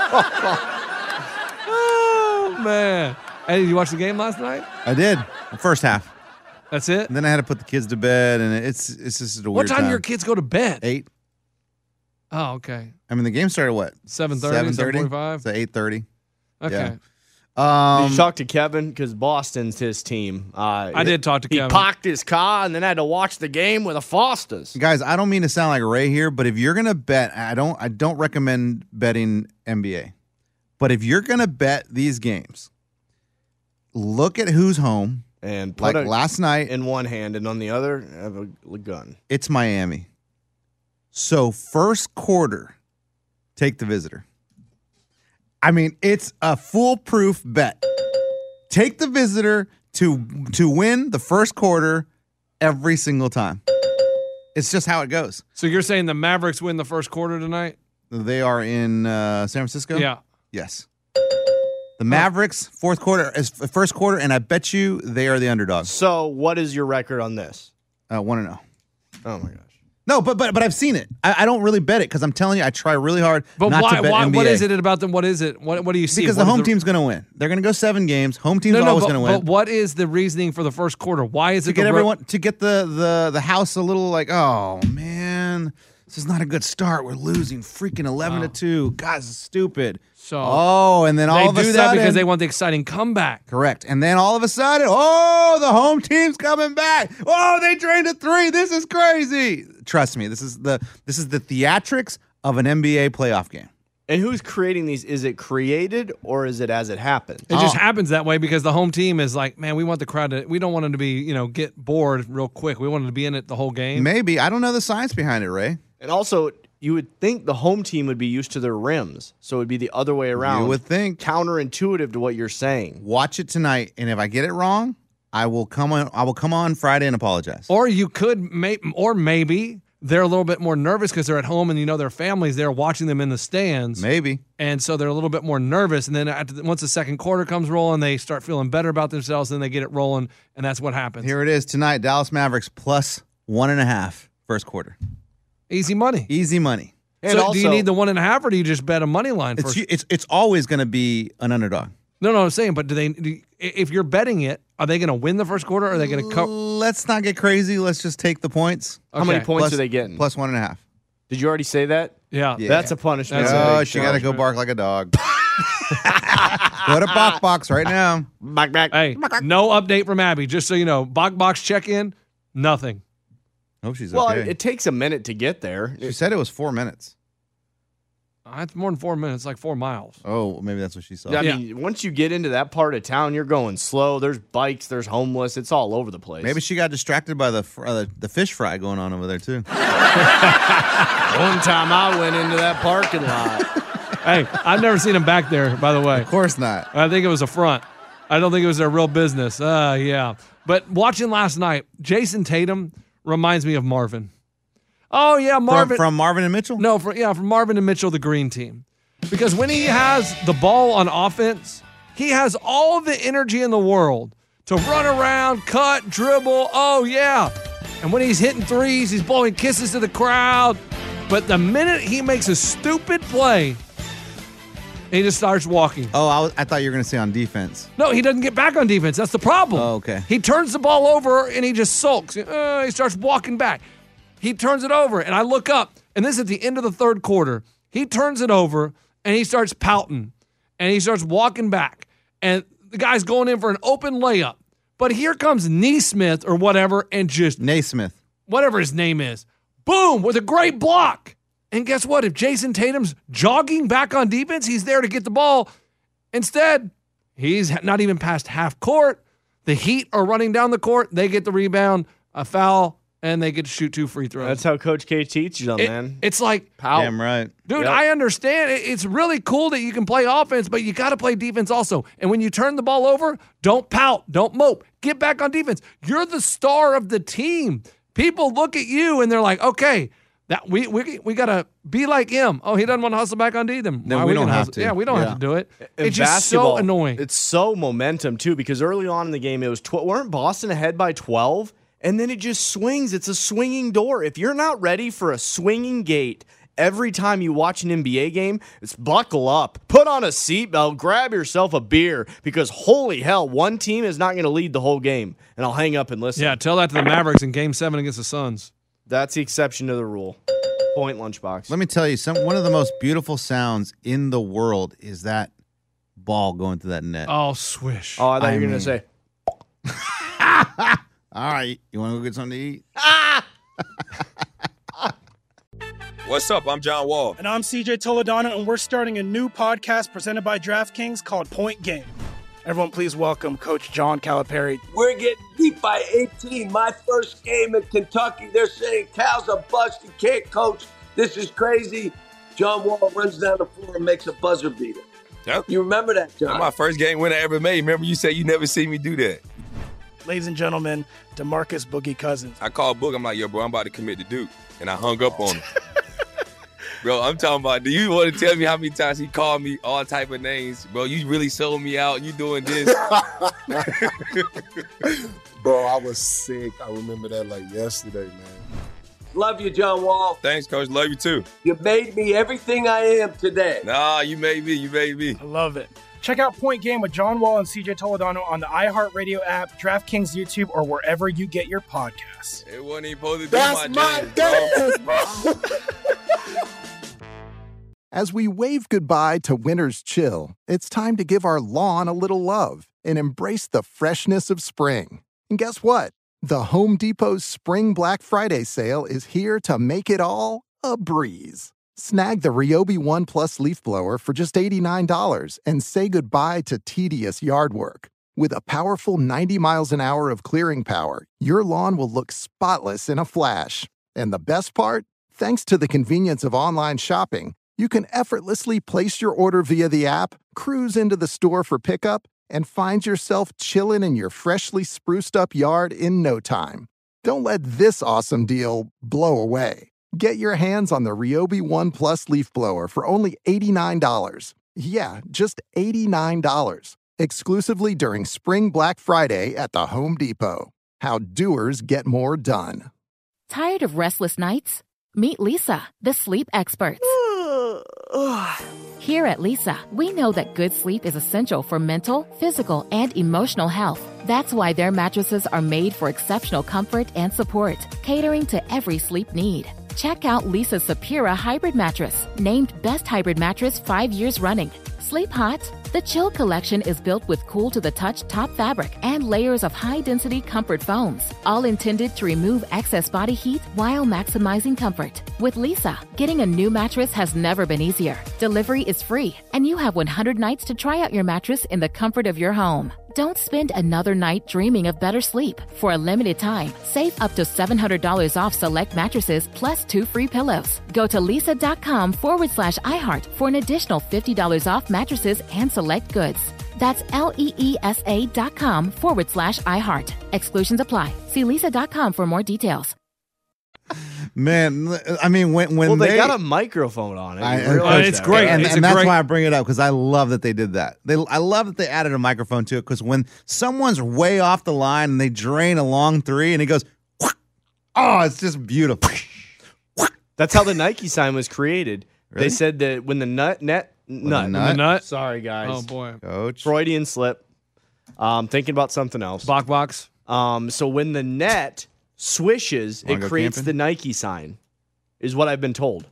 Oh, man. Hey, did you watch the game last night? I did. The first half. That's it? And then I had to put the kids to bed, and it's just a weird time. What time do your kids go to bed? 8. Oh, okay. The game started what? 7:30, 7:45? So 8:30. Okay. Yeah. Did you talk to Kevin? Because Boston's his team. I did talk to Kevin. He parked his car and then had to watch the game with the Fosters. Guys, I don't mean to sound like Ray here, but if you're gonna bet, I don't recommend betting NBA. But if you're gonna bet these games, look at who's home. And put last night in one hand and on the other have a gun. It's Miami. So first quarter, take the visitor. It's a foolproof bet. Take the visitor to win the first quarter every single time. It's just how it goes. So you're saying the Mavericks win the first quarter tonight? They are in San Francisco? Yeah. Yes. The Mavericks, first quarter, and I bet you they are the underdog. So what is your record on this? 1-0. Oh, my gosh. No, but I've seen it. I don't really bet it because I'm telling you, I try really hard not to bet NBA. What is it about them? What is it? What do you see? Because the home team's going to win. They're going to go 7 games. Home team's always going to win. But what is the reasoning for the first quarter? Why is it to get the house a little like, oh man, this is not a good start. We're losing freaking 11-2. Guys, it's stupid. So and then all of a sudden, they do that because they want the exciting comeback. Correct. And then all of a sudden, the home team's coming back. Oh, they drained a 3. This is crazy. Trust me, this is the theatrics of an NBA playoff game. And who's creating these? Is it created or is it as it happens? It just happens that way because the home team is like, man, we want the crowd to, we don't want them to be, get bored real quick. We want them to be in it the whole game. Maybe. I don't know the science behind it, Ray. And also, you would think the home team would be used to their rims, so it would be the other way around. You would think. Counterintuitive to what you're saying. Watch it tonight, and if I get it wrong, I will come on Friday and apologize. Or you could, maybe they're a little bit more nervous because they're at home and their family's there watching them in the stands. Maybe. And so they're a little bit more nervous. And then once the second quarter comes rolling, they start feeling better about themselves. Then they get it rolling, and that's what happens. Here it is tonight. Dallas Mavericks plus 1.5 first quarter. Easy money. Easy money. And so also, do you need the 1.5 or do you just bet a money line? It's always going to be an underdog. No, I'm saying, but if you're betting it, are they going to win the first quarter or are they going to Let's not get crazy. Let's just take the points. Okay. How many points are they getting? Plus 1.5. Did you already say that? Yeah. That's a punishment. She got to go bark like a dog. Go to Box right now. Hey, no update from Abby. Just so you know, Box check-in, nothing. Hope she's okay. Well, it takes a minute to get there. She said it was 4 minutes. It's more than 4 minutes, like 4 miles. Oh, maybe that's what she saw. I mean, once you get into that part of town, you're going slow. There's bikes, there's homeless. It's all over the place. Maybe she got distracted by the fish fry going on over there, too. One time I went into that parking lot. Hey, I've never seen him back there, by the way. Of course not. I think it was a front. I don't think it was their real business. Yeah. But watching last night, Jason Tatum reminds me of Marvin. Oh, yeah, Marvin. From Marvin and Mitchell? No, from Marvin and Mitchell, the green team. Because when he has the ball on offense, he has all the energy in the world to run around, cut, dribble. Oh, yeah. And when he's hitting threes, he's blowing kisses to the crowd. But the minute he makes a stupid play, he just starts walking. Oh, I thought you were going to say on defense. No, he doesn't get back on defense. That's the problem. Oh, okay. He turns the ball over, and he just sulks. He starts walking back. He turns it over, and I look up, and this is at the end of the third quarter. He turns it over, and he starts pouting, and he starts walking back, and the guy's going in for an open layup. But here comes Naismith or whatever, and just Naismith, whatever his name is, boom, with a great block. And guess what? If Jason Tatum's jogging back on defense, he's there to get the ball. Instead, he's not even past half court. The Heat are running down the court. They get the rebound, a foul, and they get to shoot 2 free throws. That's how Coach K teaches them, man. It's like, damn right. Dude, I understand. It's really cool that you can play offense, but you got to play defense also. And when you turn the ball over, don't pout, don't mope. Get back on defense. You're the star of the team. People look at you and they're like, okay, that we got to be like him. Oh, he doesn't want to hustle back on D. Then we don't have to. Yeah, we don't have to do it. It's just so annoying. It's so momentum, too, because early on in the game, it was weren't Boston ahead by 12? And then it just swings. It's a swinging door. If you're not ready for a swinging gate every time you watch an NBA game, it's buckle up. Put on a seatbelt. Grab yourself a beer because, holy hell, one team is not going to lead the whole game. And I'll hang up and listen. Yeah, tell that to the Mavericks in Game 7 against the Suns. That's the exception to the rule. Point, Lunchbox. Let me tell you, one of the most beautiful sounds in the world is that ball going through that net. Oh, swish. Oh, I thought you were going to say. All right, you want to go get something to eat? What's up? I'm John Wall. And I'm CJ Toledano, and we're starting a new podcast presented by DraftKings called Point Game. Everyone, please welcome Coach John Calipari. We're getting beat by 18. My first game in Kentucky, they're saying Cal's a bust. He can't coach. This is crazy. John Wall runs down the floor and makes a buzzer beater. Yep. You remember that, John? That's my first game winner I ever made. Remember you said you never see me do that. Ladies and gentlemen, DeMarcus Boogie Cousins. I called Boog. I'm like, yo, bro, I'm about to commit to Duke. And I hung up on him. Bro, I'm talking about, do you want to tell me how many times he called me all type of names? Bro, you really sold me out. You doing this. Bro, I was sick. I remember that like yesterday, man. Love you, John Wall. Thanks, Coach. Love you, too. You made me everything I am today. Nah, you made me. You made me. I love it. Check out Point Game with John Wall and CJ Toledano on the iHeartRadio app, DraftKings YouTube, or wherever you get your podcasts. It wasn't even supposed to be That's my dance, bro. As we wave goodbye to winter's chill, it's time to give our lawn a little love and embrace the freshness of spring. And guess what? The Home Depot's Spring Black Friday sale is here to make it all a breeze. Snag the Ryobi One Plus leaf blower for just $89 and say goodbye to tedious yard work. With a powerful 90 miles an hour of clearing power, your lawn will look spotless in a flash. And the best part? Thanks to the convenience of online shopping, you can effortlessly place your order via the app, cruise into the store for pickup, and find yourself chilling in your freshly spruced up yard in no time. Don't let this awesome deal blow away. Get your hands on the Ryobi One Plus leaf blower for only $89. Yeah, just $89. Exclusively during Spring Black Friday at the Home Depot. How doers get more done. Tired of restless nights? Meet Lisa, the sleep experts. Here at Lisa, we know that good sleep is essential for mental, physical, and emotional health. That's why their mattresses are made for exceptional comfort and support, catering to every sleep need. Check out Lisa's Sapira Hybrid Mattress, named Best Hybrid Mattress 5 years running. Sleep hot? The Chill Collection is built with cool-to-the-touch top fabric and layers of high-density comfort foams, all intended to remove excess body heat while maximizing comfort. With Lisa, getting a new mattress has never been easier. Delivery is free, and you have 100 nights to try out your mattress in the comfort of your home. Don't spend another night dreaming of better sleep. For a limited time, save up to $700 off select mattresses plus 2 free pillows. Go to lisa.com/iHeart for an additional $50 off mattresses and select goods. That's LEESA.com/iHeart. Exclusions apply. See lisa.com for more details. Man, I mean, when they got a microphone on it. It's great. And It's that's great. why I bring it up, because I love that they did that. I love that they added a microphone to it, because when someone's way off the line and they drain a long three and it goes, oh, it's just beautiful. That's how the Nike sign was created. Really? They said that when the nut. Sorry, guys. Oh, boy. Coach. Freudian slip. Thinking about something else. Box. So when the net swishes, Wanna it go creates camping? the Nike sign, is what I've been told.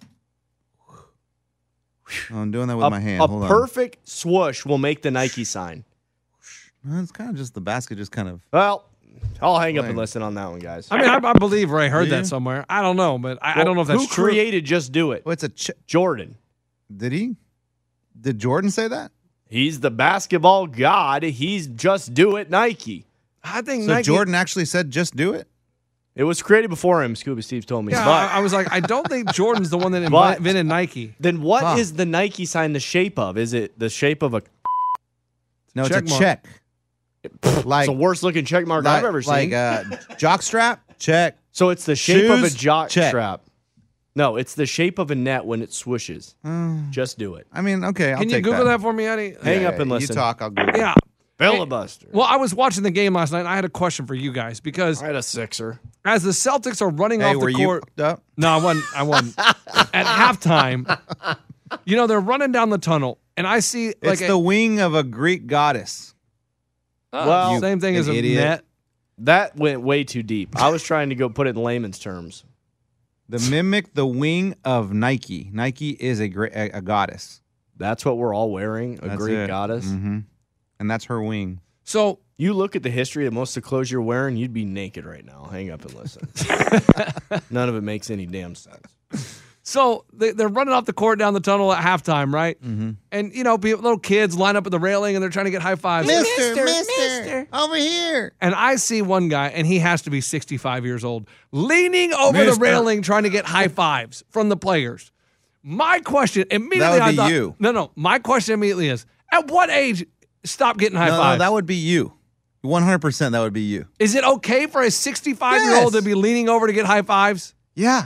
Oh, I'm doing that with my hand. A Hold on. perfect swoosh will make the Nike sign. It's kind of just the basket just kind of. Well, I'll hang up and listen on that one, guys. I mean, I believe Ray heard Do you? that somewhere. I don't know, but I don't know if that's who true. created Just Do It? Well, it's a Jordan. Did he? Did Jordan say that? He's the basketball god. He's Just Do It Nike. I think So Nike. Jordan actually said, "Just do it." It was created before him, Scuba Steve told me. Yeah, But I was like, I don't think Jordan's the one that But- invented Nike. then what is the Nike sign the shape of? Is it the shape of a... No, Check it's a mark. check. Like It's the worst looking check mark I've ever seen. jock strap, check. So it's the shape of a Shoes, jock check. strap. No, it's the shape of a net when it swishes. Just do it. I mean, okay, I'll Can you take Google that for me, Eddie? Hang up and listen. You talk, I'll Google. Yeah. Filibuster. Well, I was watching the game last night, and I had a question for you guys because I had a sixer. as the Celtics are running Hey, off were the you court, fucked up? no, I wasn't. At halftime, they're running down the tunnel, and I see like It's the wing of a Greek goddess. Well, same thing as a idiot. net. That went way too deep. I was trying to go put it in layman's terms. The mimic the wing of Nike. Nike is a goddess. That's what we're all wearing, a That's Greek it. goddess. Mm-hmm. And that's her wing. So you look at the history of most of the clothes you're wearing, you'd be naked right now. Hang up and listen. None of it makes any damn sense. So they're running off the court down the tunnel at halftime, right? Mm-hmm. And little kids line up at the railing and they're trying to get high fives. Mister, over here. And I see one guy, and he has to be 65 years old, leaning over the railing trying to get high fives from the players. My question immediately, That would be I thought, you. No. My question immediately is, at what age stop getting high No, fives? that would be you. 100% that would be you. Is it okay for a 65-year-old Yes. to be leaning over to get high fives? Yeah.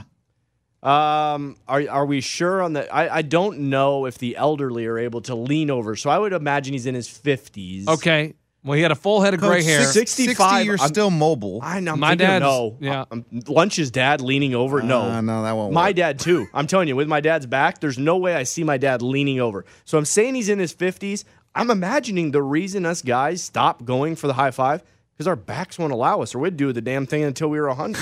Are we sure on that? I don't know if the elderly are able to lean over, so I would imagine he's in his 50s. Okay. Well, he had a full head of gray hair. 65, you're still mobile. I know. My dad's- No. yeah. Lunch's dad leaning over. No. No, that won't My work. dad, too. I'm telling you, with my dad's back, there's no way I see my dad leaning over. So I'm saying he's in his 50s. I'm imagining the reason us guys stop going for the high five because our backs won't allow us, or we'd do the damn thing until we were 100.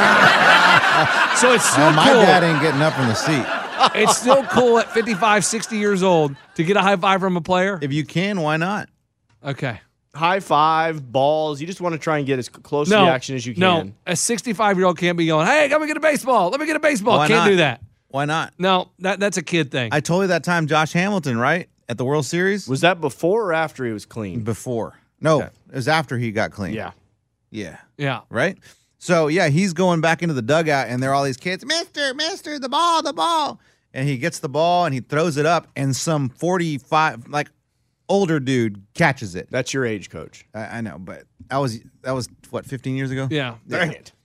So it's still my cool. dad ain't getting up from the seat. It's still cool at 55, 60 years old to get a high five from a player? If you can, why not? Okay. High five, balls. You just want to try and get as close to the action as you can. No, a 65-year-old can't be going, hey, let me get a baseball. Let me get a baseball. Why Can't not? do that. Why not? No, that's a kid thing. I told you that time Josh Hamilton, right? At the World Series? Was that before or after he was clean? Before. No, Okay. it was after he got clean. Yeah. Yeah. Yeah. Right? So, yeah, he's going back into the dugout, and there are all these kids, Mister, the ball. And he gets the ball, and he throws it up, and some 45, like, older dude catches it. That's your age, Coach. I know, but that was what, 15 years ago? Yeah. Dang it.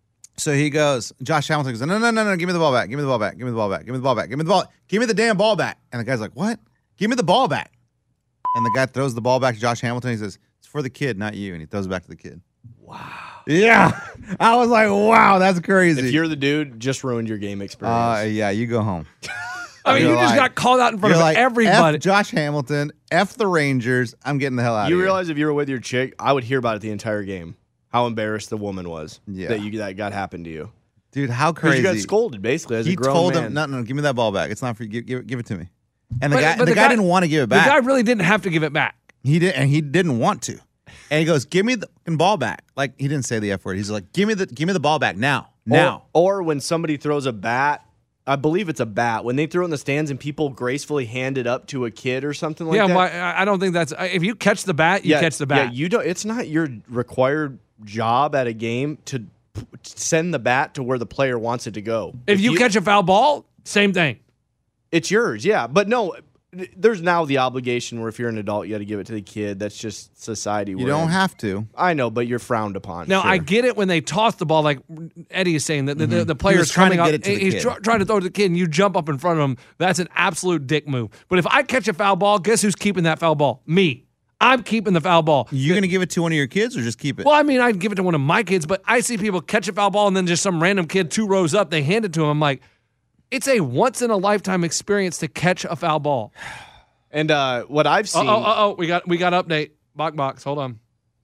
So he goes, Josh Hamilton goes, no, give me the ball back. Give me the ball back. Give me the ball back. Give me the ball back. Give me the ball. Give me the damn ball back. And the guy's like, what? Give me the ball back. And the guy throws the ball back to Josh Hamilton. He says, it's for the kid, not you. And he throws it back to the kid. Wow. Yeah. I was like, wow, that's crazy. If you're the dude, just ruined your game experience. Yeah, you go home. I mean, you just got called out in front of everybody. F Josh Hamilton, F the Rangers. I'm getting the hell out of here. You realize if you were with your chick, I would hear about it the entire game. How embarrassed the woman was that got happened to you. Dude, how crazy. You got scolded, basically, as a grown man. He told man. him, no, give me that ball back. It's not for you. Give it to me. And the guy didn't want to give it back. The guy really didn't have to give it back. He didn't want to. And he goes, give me the fucking ball back. Like, he didn't say the F word. He's like, give me the ball back now. Now. Or when somebody throws a bat, I believe it's a bat, when they throw it in the stands and people gracefully hand it up to a kid or something like that. Yeah, I don't think that's, if you catch the bat, you catch the bat. Yeah, you don't. It's not your required job at a game to send the bat to where the player wants it to go. If you catch a foul ball, same thing. It's yours, yeah. But no, there's now the obligation where if you're an adult, you got to give it to the kid. That's just society. You don't have to. I know, but you're frowned upon. Now, I get it when they toss the ball, like Eddie is saying, that the player's trying to coming get up. it to the He's kid. trying to throw it to the kid, and you jump up in front of him. That's an absolute dick move. But if I catch a foul ball, guess who's keeping that foul ball? Me. I'm keeping the foul ball. You going to give it to one of your kids or just keep it? Well, I mean, I'd give it to one of my kids, but I see people catch a foul ball and then just some random kid 2 rows up, they hand it to him. I'm like, it's a once-in-a-lifetime experience to catch a foul ball. And what I've seen... We got update. Box, hold on.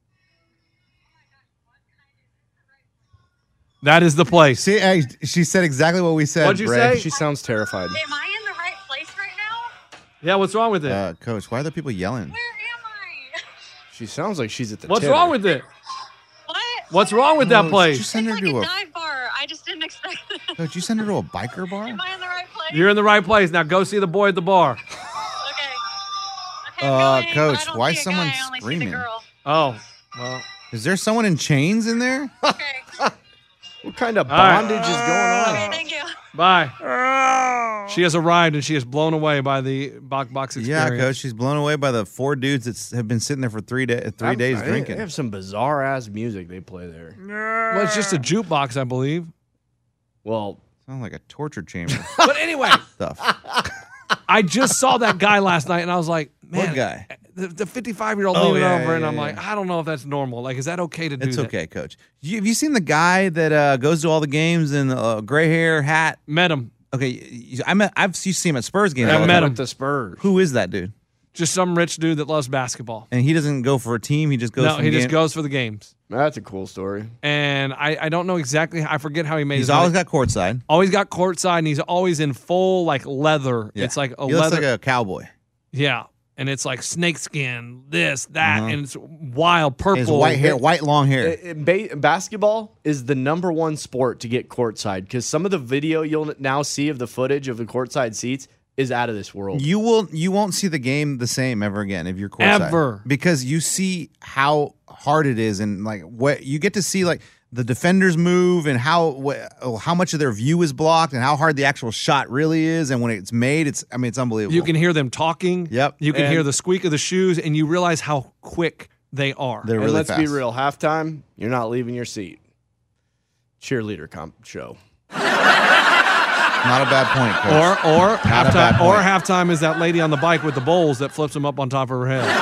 That is the place. See, she said exactly what we said. What'd you Ray. say? She sounds terrified. Am I in the right place right now? Yeah, what's wrong with it? Coach, why are there people yelling? She sounds like she's at the What's titter. wrong with it? What? What's wrong with that place? Did you send her Like to a a dive bar. I just didn't expect it. Coach, you send her to a biker bar? Am I in the right place? You're in the right place. Now go see the boy at the bar. Coach, why is someone screaming? Oh, well. Is there someone in chains in there? What kind of All right. bondage is going on? Okay, thank you. Bye. She has arrived and she is blown away by the box experience. Yeah, Coach, she's blown away by the 4 dudes that have been sitting there for 3 days drinking. They have some bizarre ass music they play there. Well, it's just a jukebox, I believe. Well, sounds like a torture chamber. But anyway, stuff. I just saw that guy last night and I was like, man, What guy? The 55-year-old Oh, leaning yeah, over, and yeah, I'm yeah. like, I don't know if that's normal. Like, is that okay to do It's that? okay, Coach. Have you seen the guy that goes to all the games in the gray hair hat? Met him. Okay, I've seen him at Spurs games. I all the met time. him. The Spurs. Who is that dude? Just some rich dude that loves basketball. And he doesn't go for a team. He just goes. No, from he just game- goes for the games. That's a cool story. And I don't know exactly. I forget how he made. He's his always money. got courtside. Always got courtside, and he's always in full like leather. Yeah. It's like a he leather. looks like a cowboy. Yeah, and it's like snakeskin, this, that, and it's wild purple. His white hair, white long hair. Basketball is the #1 sport to get courtside because some of the video you'll now see of the footage of the courtside seats is out of this world. You won't see the game the same ever again if you're courtside. Ever. Because you see how hard it is and like what you get to see like the defenders move and how much of their view is blocked and how hard the actual shot really is, and when it's made, it's unbelievable. You can hear them talking. Yep. You can And- hear the squeak of the shoes, and you realize how quick they are. They're And really let's fast. be real, halftime, you're not leaving your seat. Cheerleader show. Not a bad point, Coach. Or Not a bad halftime. point. Or halftime is that lady on the bike with the bowls that flips them up on top of her head.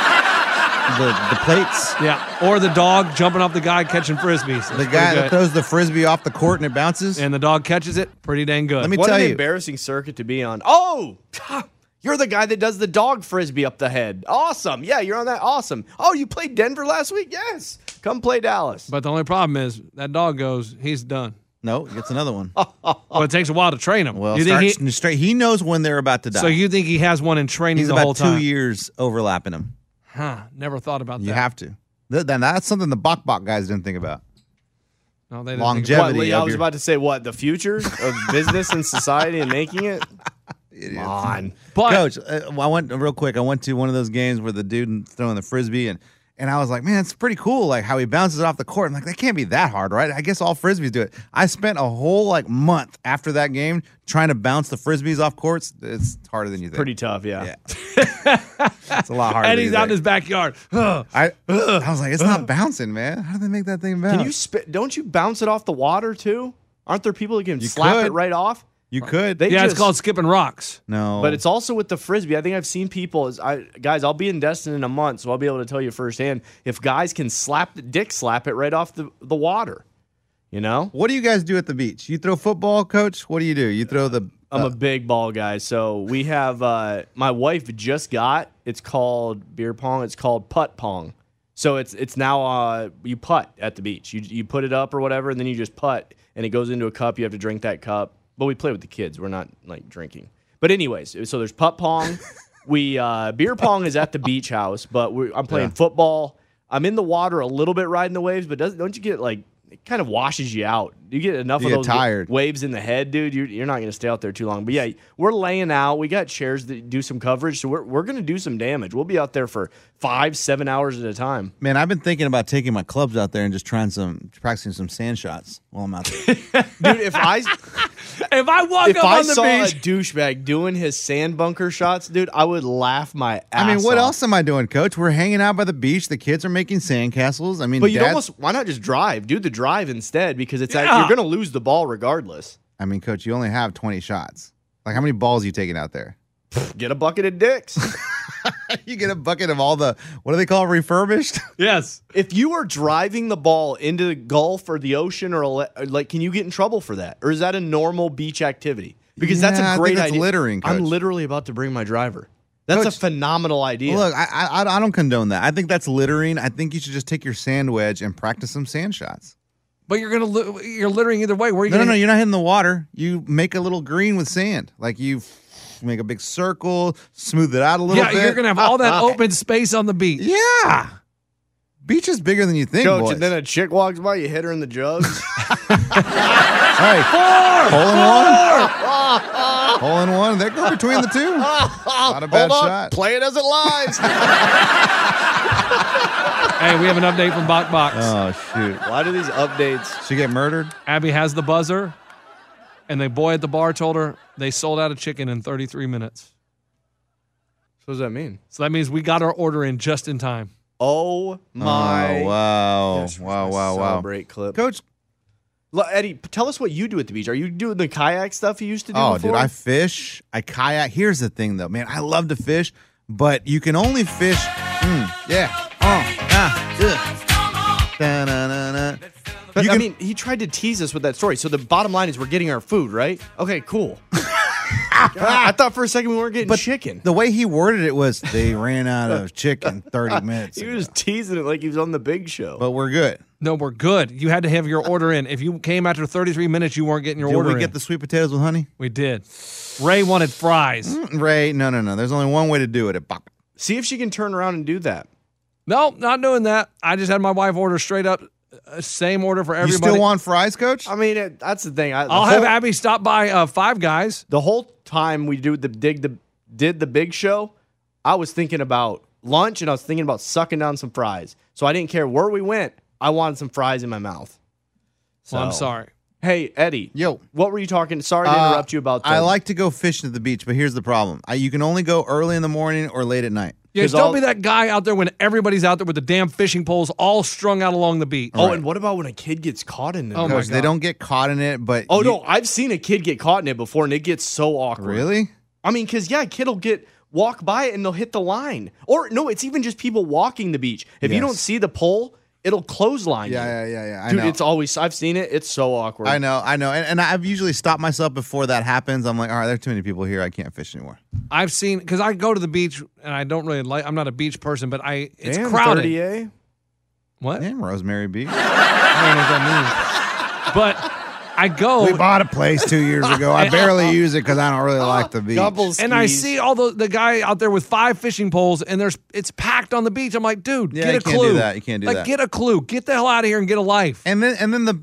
the plates. Yeah. Or the dog jumping off the guy catching frisbees. The guy that throws the frisbee off the court and it bounces. And the dog catches it. Pretty dang good. Let me What tell an you. embarrassing circuit to be on. Oh, you're the guy that does the dog frisbee up the head. Awesome. Yeah, you're on that. Awesome. Oh, you played Denver last week? Yes. Come play Dallas. But the only problem is that dog goes, he's done. No, he gets another one. Well, it takes a while to train him. Well, you think he knows when they're about to die. so you think he has one in training He's the about whole 2 time? years overlapping him. Huh. Never thought about You that. have to. Then that's something the Bok guys didn't think about. No, they didn't longevity. What, Lee, I of was your- about to say what the future of business and society and making it. Come on, But Coach, I went real quick. I went to one of those games where the dude throwing the frisbee, and I was like, man, it's pretty cool. Like how he bounces it off the court. I'm like, that can't be that hard, right? I guess all frisbees do it. I spent a whole month after that game trying to bounce the frisbees off courts. It's harder than you think. pretty tough, yeah. It's a lot harder. and than he's you out in think. his backyard. I was like, it's not bouncing, man. How do they make that thing bounce? Can you don't you bounce it off the water too? Aren't there people that can You slap could. it right off? You could. Yeah, it's called skipping rocks. No, But it's also with the frisbee. I think I've seen people. Guys, I'll be in Destin in a month, so I'll be able to tell you firsthand if guys can slap it right off the water. You know? What do you guys do at the beach? You throw football, Coach? What do? You throw the. I'm a big ball guy. So we have my wife just got. It's called beer pong. It's called putt pong. So it's now you putt at the beach. You put it up or whatever, and then you just putt, and it goes into a cup. You have to drink that cup. But we play with the kids. We're not drinking. But anyways, so there's putt pong. Beer pong is at the beach house, but I'm playing football. I'm in the water a little bit riding the waves, but don't you get it kind of washes you out. You get enough of those waves in the head, dude. You're not going to stay out there too long. But yeah, we're laying out. We got chairs that do some coverage, so we're going to do some damage. We'll be out there for 5-7 hours at a time. Man, I've been thinking about taking my clubs out there and just practicing some sand shots while I'm out there. Dude, if I walk up on the saw beach, a douchebag doing his sand bunker shots, dude, I would laugh my ass I mean, what off. else am I doing, Coach? We're hanging out by the beach. The kids are making sandcastles. I mean, But why not just drive? Do the drive instead because you're going to lose the ball regardless. I mean, Coach, you only have 20 shots. Like, how many balls are you taking out there? Get a bucket of dicks. You get a bucket of all the, what do they call refurbished? Yes. If you are driving the ball into the Gulf or the ocean or can you get in trouble for that? Or is that a normal beach activity? Because that's Yeah, a I great think that's idea. littering, Coach. I'm literally about to bring my driver. That's Coach, a phenomenal idea. Look, I don't condone that. I think that's littering. I think you should just take your sand wedge and practice some sand shots. But you're littering either way. Where are you No, you're not hitting the water. You make a little green with sand. Like you make a big circle, smooth it out a little bit. Yeah, you're going to have all that open space on the beach. Yeah. Beach is bigger than you think, Coach, boys. and then a chick walks by, you hit her in the jugs. Hey, hole in one. Hole in one. They go between the two. Not a bad Hold on. shot. Play it as it lies. Hey, we have an update from Bok Box. Oh, shoot. Why do these updates? She get murdered? Abby has the buzzer, and the boy at the bar told her they sold out of chicken in 33 minutes. So what does that mean? So that means we got our order in just in time. Oh, my. Oh, wow. Gosh, Wow. Celebrate clip. Coach. Eddie, tell us what you do at the beach. Are you doing the kayak stuff you used to do Oh, before? dude, I fish. I kayak. Here's the thing, though, man. I love to fish, but you can only fish. Da-na-na-na. But, I mean, he tried to tease us with that story. So the bottom line is we're getting our food, right? Okay, cool. I thought for a second we weren't getting chicken. The way he worded it was they ran out of chicken 30 minutes He ago. was teasing it like he was on the Big Show. But we're good. No, we're good. You had to have your order in. If you came after 33 minutes, you weren't getting your Did order we in. get the sweet potatoes with honey? We did. Ray wanted fries. Ray, no. There's only one way to do it. See if she can turn around and do that. No, not doing that. I just had my wife order straight up, same order for You everybody. still want fries, Coach? I mean, that's the thing. I'll have Abby stop by Five Guys. The whole time we did the Big Show, I was thinking about lunch and I was thinking about sucking down some fries. So I didn't care where we went. I wanted some fries in my mouth. Well, I'm sorry. Hey, Eddie. Yo. What were you talking? Sorry to interrupt you about. I like to go fishing at the beach, but here's the problem. You can only go early in the morning or late at night. Yeah, don't be that guy out there when everybody's out there with the damn fishing poles all strung out along the beach. Oh, and what about when a kid gets caught in it? Oh, my Coach, they God. don't get caught in it, but No, I've seen a kid get caught in it before, and it gets so awkward. Really? I mean, because, a kid will walk by it, and they'll hit the line. Or, no, it's even just people walking the beach. If you don't see the pole, it'll clothesline you. Yeah. I Dude, know. it's always, I've seen it. It's so awkward. I know. And I've usually stopped myself before that happens. I'm like, all right, there's too many people here. I can't fish anymore. I've seen, because I go to the beach and I don't really like, I'm not a beach person, but it's Damn, crowded. 30A? What? Damn, Rosemary Beach. I don't know what that means. But I go. We bought a place 2 years ago. I barely use it because I don't really like the beach. And I see all the guy out there with 5 fishing poles, and it's packed on the beach. I'm like, dude, Yeah, get you a can't clue. do that. You can't do that. Get a clue. Get the hell out of here and get a life. And then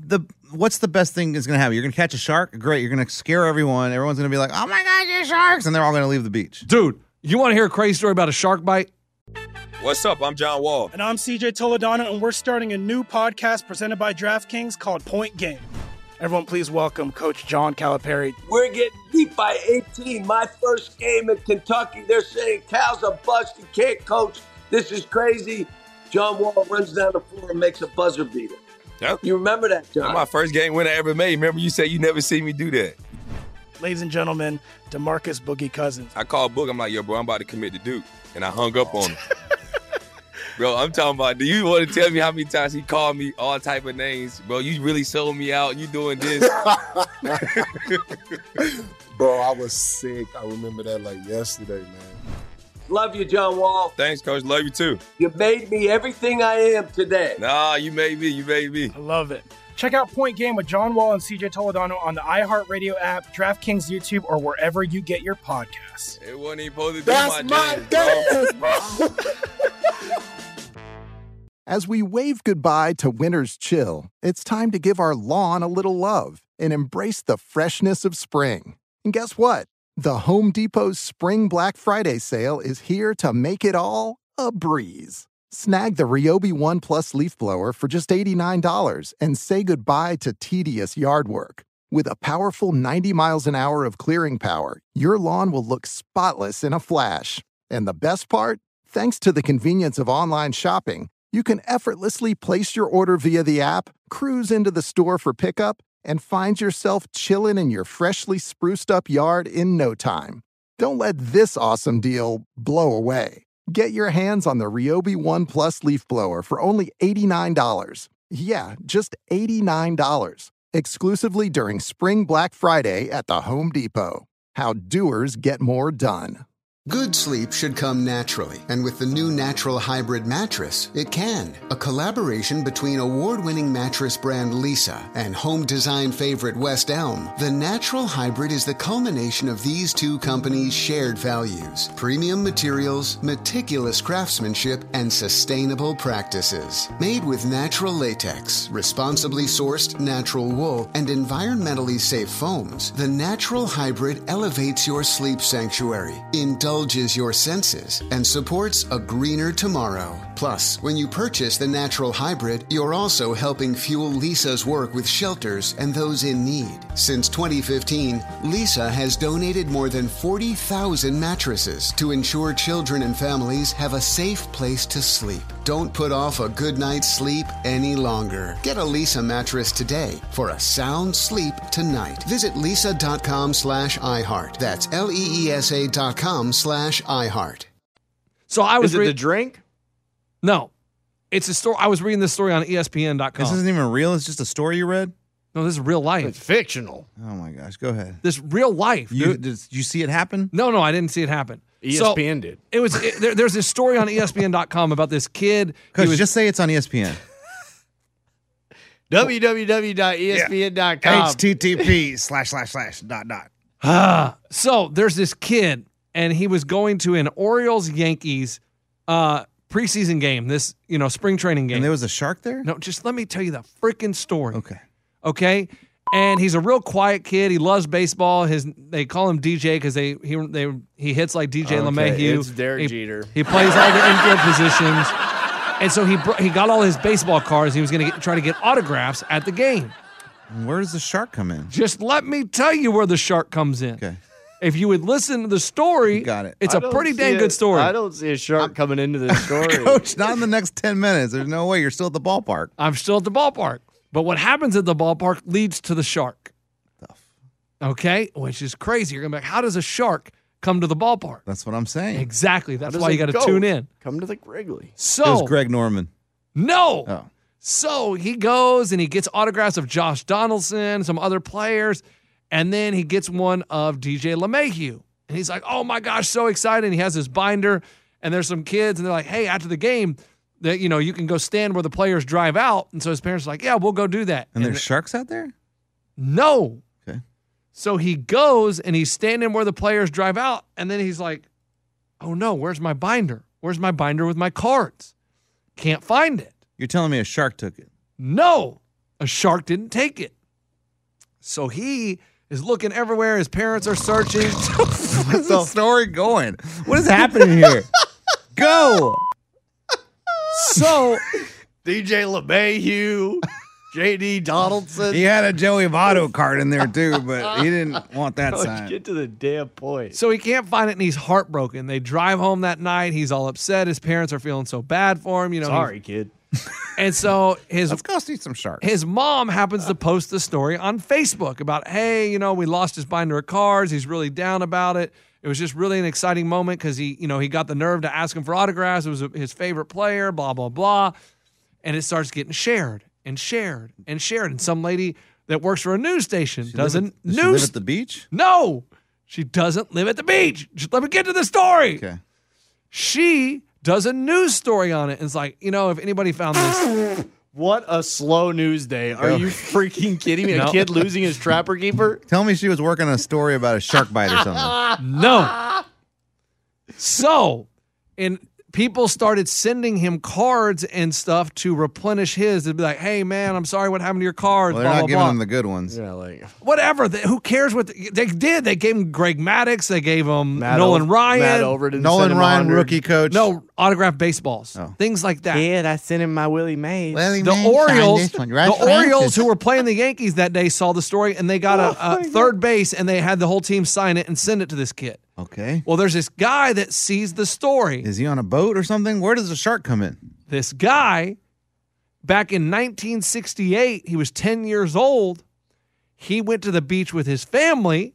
what's the best thing that's going to happen? You're going to catch a shark? Great. You're going to scare everyone. Everyone's going to be like, oh my God, there's sharks. And they're all going to leave the beach. Dude, you want to hear a crazy story about a shark bite? What's up? I'm John Wall. And I'm CJ Toledano, and we're starting a new podcast presented by DraftKings called Point Game. Everyone, please welcome Coach John Calipari. We're getting beat by 18. My first game in Kentucky, they're saying Cal's a bust. He can't coach. This is crazy. John Wall runs down the floor and makes a buzzer beater. Yep. You remember that, John? That's my first game winner I ever made. Remember you said you never see me do that. Ladies and gentlemen, DeMarcus Boogie Cousins. I called Book. I'm like, yo, bro, I'm about to commit to Duke. And I hung up on him. Bro, I'm talking about, do you want to tell me how many times he called me all type of names? Bro, you really sold me out. You doing this. Bro, I was sick. I remember that like yesterday, man. Love you, John Wall. Thanks, Coach. Love you, too. You made me everything I am today. Nah, you made me. You made me. I love it. Check out Point Game with John Wall and CJ Toledano on the iHeartRadio app, DraftKings YouTube, or wherever you get your podcasts. It wasn't even supposed to be That's my dance, bro. As we wave goodbye to winter's chill, it's time to give our lawn a little love and embrace the freshness of spring. And guess what? The Home Depot's Spring Black Friday sale is here to make it all a breeze. Snag the Ryobi One Plus leaf blower for just $89 and say goodbye to tedious yard work. With a powerful 90 miles an hour of clearing power, your lawn will look spotless in a flash. And the best part? Thanks to the convenience of online shopping, you can effortlessly place your order via the app, cruise into the store for pickup, and find yourself chilling in your freshly spruced up yard in no time. Don't let this awesome deal blow away. Get your hands on the Ryobi One Plus leaf blower for only $89. Yeah, just $89. Exclusively during Spring Black Friday at the Home Depot. How doers get more done. Good sleep should come naturally, and with the new Natural Hybrid mattress, it can. A collaboration between award-winning mattress brand Leesa and home design favorite West Elm, the Natural Hybrid is the culmination of these two companies' shared values: premium materials, meticulous craftsmanship, and sustainable practices. Made with natural latex, responsibly sourced natural wool, and environmentally safe foams, the Natural Hybrid elevates your sleep sanctuary, indulges your senses, and supports a greener tomorrow. Plus, when you purchase the Natural Hybrid, you're also helping fuel Leesa's work with shelters and those in need. Since 2015, Leesa has donated more than 40,000 mattresses to ensure children and families have a safe place to sleep. Don't put off a good night's sleep any longer. Get a Leesa mattress today for a sound sleep tonight. Visit leesa.com/iHeart. That's LEESA.com/iHeart. So I was Is it the drink? No. It's a story. I was reading this story on ESPN.com. This isn't even real. It's just a story you read? No, this is real life. It's fictional. Oh, my gosh. Go ahead. This real life. Did you see it happen? No, I didn't see it happen. ESPN did. It was. There's this story on ESPN.com about this kid. Just say it's on ESPN. www.espn.com. http://. So there's this kid, and he was going to an Orioles-Yankees preseason game, this spring training game. And there was a shark there? No, just let me tell you the freaking story. Okay. And he's a real quiet kid. He loves baseball. They call him DJ because he hits like DJ LeMahieu. It's Derek Jeter. He plays all the infield positions. And so he got all his baseball cards. He was going to try to get autographs at the game. Where does the shark come in? Just let me tell you where the shark comes in. Okay. If you would listen to the story, got it. It's a pretty dang good story. I don't see a shark coming into this story. Coach, not in the next 10 minutes. There's no way. You're still at the ballpark. I'm still at the ballpark. But what happens at the ballpark leads to the shark. Okay? Which is crazy. You're going to be like, how does a shark come to the ballpark? That's what I'm saying. Exactly. That's why you got to tune in. Come to the Wrigley. So, it was Greg Norman. No. Oh. So he goes and he gets autographs of Josh Donaldson, some other players, and then he gets one of DJ LeMahieu. And he's like, oh my gosh, so excited. And he has his binder, and there's some kids, and they're like, hey, after the game, that you can go stand where the players drive out. And so his parents are like, yeah, we'll go do that. And there's sharks out there? No. Okay. So he goes and he's standing where the players drive out, and then he's like, oh no, where's my binder? Where's my binder with my cards? Can't find it. You're telling me a shark took it? No, a shark didn't take it. So he is looking everywhere. His parents are searching. What's the story going? What is happening here? Go. So DJ LeMahieu, JD Donaldson. He had a Joey Votto card in there too, but he didn't want that Let's sign. get to the damn point. So he can't find it, and he's heartbroken. They drive home that night. He's all upset. His parents are feeling so bad for him. Sorry, kid. And so Let's go see some sharks. his mom happens to post the story on Facebook about, hey, we lost his binder of cards. He's really down about it. It was just really an exciting moment because he got the nerve to ask him for autographs. It was his favorite player, blah, blah, blah. And it starts getting shared and shared and shared. And some lady that works for a news station Does she live at the beach? No, she doesn't live at the beach. Just let me get to the story. Okay. She does a news story on it. And it's like, if anybody found this. What a slow news day. Are you freaking kidding me? A No. kid losing his trapper keeper? Tell me she was working on a story about a shark bite or something. No. So, and people started sending him cards and stuff to replenish his. They'd be like, hey, man, I'm sorry what happened to your cards. Well, they're blah, not blah, giving blah. him the good ones. Yeah, like Whatever. Who cares what they did? They gave him Greg Maddox. They gave him Matt Nolan Over- Ryan. Matt Overton Nolan sent him Ryan, 100. rookie coach. No, autographed baseballs. Oh. Things like that. Kid, I sent him my Willie Mays. The Orioles who were playing the Yankees that day saw the story, and they got a third base, and they had the whole team sign it and send it to this kid. Okay. Well, there's this guy that sees the story. Is he on a boat or something? Where does the shark come in? This guy, back in 1968, he was 10 years old. He went to the beach with his family,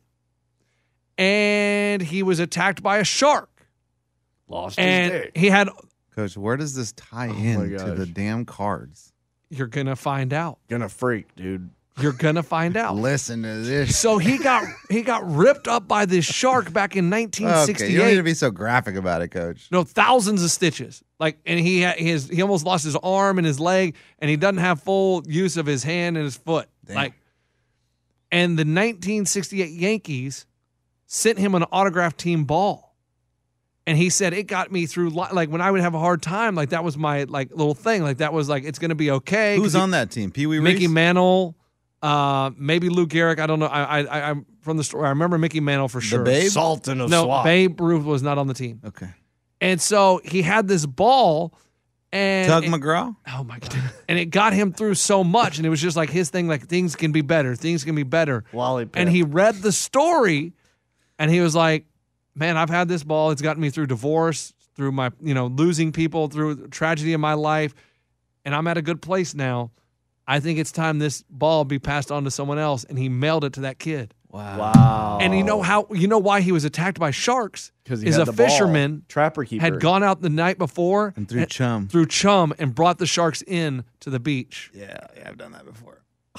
and he was attacked by a shark. Lost his And day. he had, Coach, where does this tie my in to gosh. the damn cards? you're going to find out. Gonna freak, dude. You're going to find out. Listen to this. So he got ripped up by this shark back in Okay, 1968. you don't need to be so graphic about it, Coach. No, thousands of stitches. And he almost lost his arm and his leg, and he doesn't have full use of his hand and his foot. Damn. And the 1968 Yankees sent him an autographed team ball, and he said it got me through. Like when I would have a hard time, like that was my little thing. Like that was like it's going to be okay. Who's on that team? Pee Wee Reese? Mickey Mantle, maybe Lou Gehrig. I don't know. I'm from the story. I remember Mickey Mantle for sure. Babe? Sultan of No, Swat. Babe Ruth was not on the team. Okay. And so he had this ball, and Tug McGraw? oh my god! And it got him through so much, and it was just like his thing. Like things can be better. Things can be better. Wally Pipp. And he read the story, and he was like, "Man, I've had this ball. It's gotten me through divorce, through my losing people, through tragedy in my life, and I'm at a good place now. I think it's time this ball be passed on to someone else." And he mailed it to that kid. Wow. And you know why he was attacked by sharks? 'Cause he is had a the ball. fisherman Trapper keeper. had gone out the night before And threw chum. threw chum and brought the sharks in to the beach. Yeah, I've done that before.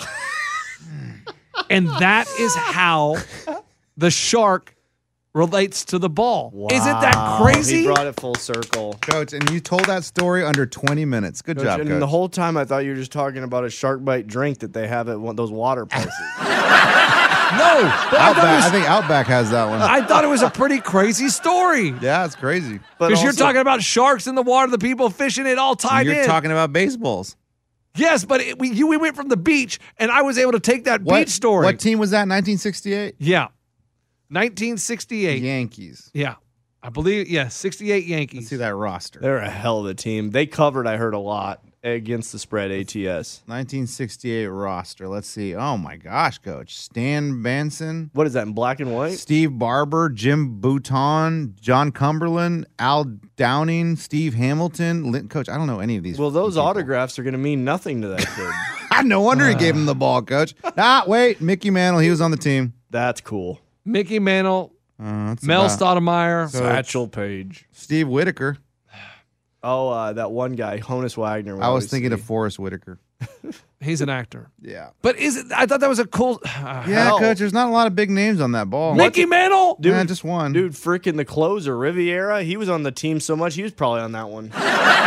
And that is how the shark relates to the ball. Isn't that Wow. crazy? He brought it full circle. Coach, and you told that story under 20 minutes. Good job, And Coach. the whole time I thought you were just talking about a shark bite drink that they have at one of those water places. No, but Outback, I think Outback has that one. I thought it was a pretty crazy story. Yeah, it's crazy. Because you're talking about sharks in the water, the people fishing it all tied You're in. talking about baseballs. Yes, but we went from the beach, and I was able to take that beach story. What team was that, 1968? Yeah. 1968. Yankees. Yeah. I believe, 68 Yankees. Let's see that roster. They're a hell of a team. They covered, I heard, a lot against the spread ATS. 1968 roster. Let's see. Oh, my gosh, Coach. Stan Benson. What is that, in black and white? Steve Barber, Jim Bouton, John Cumberland, Al Downing, Steve Hamilton. Coach, I don't know any of these. Well, those autographs are going to mean nothing to that kid. No wonder he gave him the ball, Coach. Wait. Mickey Mantle, he was on the team. That's cool. Mickey Mantle, That's Mel about- Stoudemire, Satchel Paige. Steve Whitaker. Oh, that one guy, Honus Wagner. I was thinking of Forrest Whitaker. He's an actor. Yeah. But I thought that was a cool. Yeah, Coach, there's not a lot of big names on that ball. Mickey Mantle? Dude, Yeah, just one. Dude, freaking the closer, Riviera. He was on the team so much, he was probably on that one.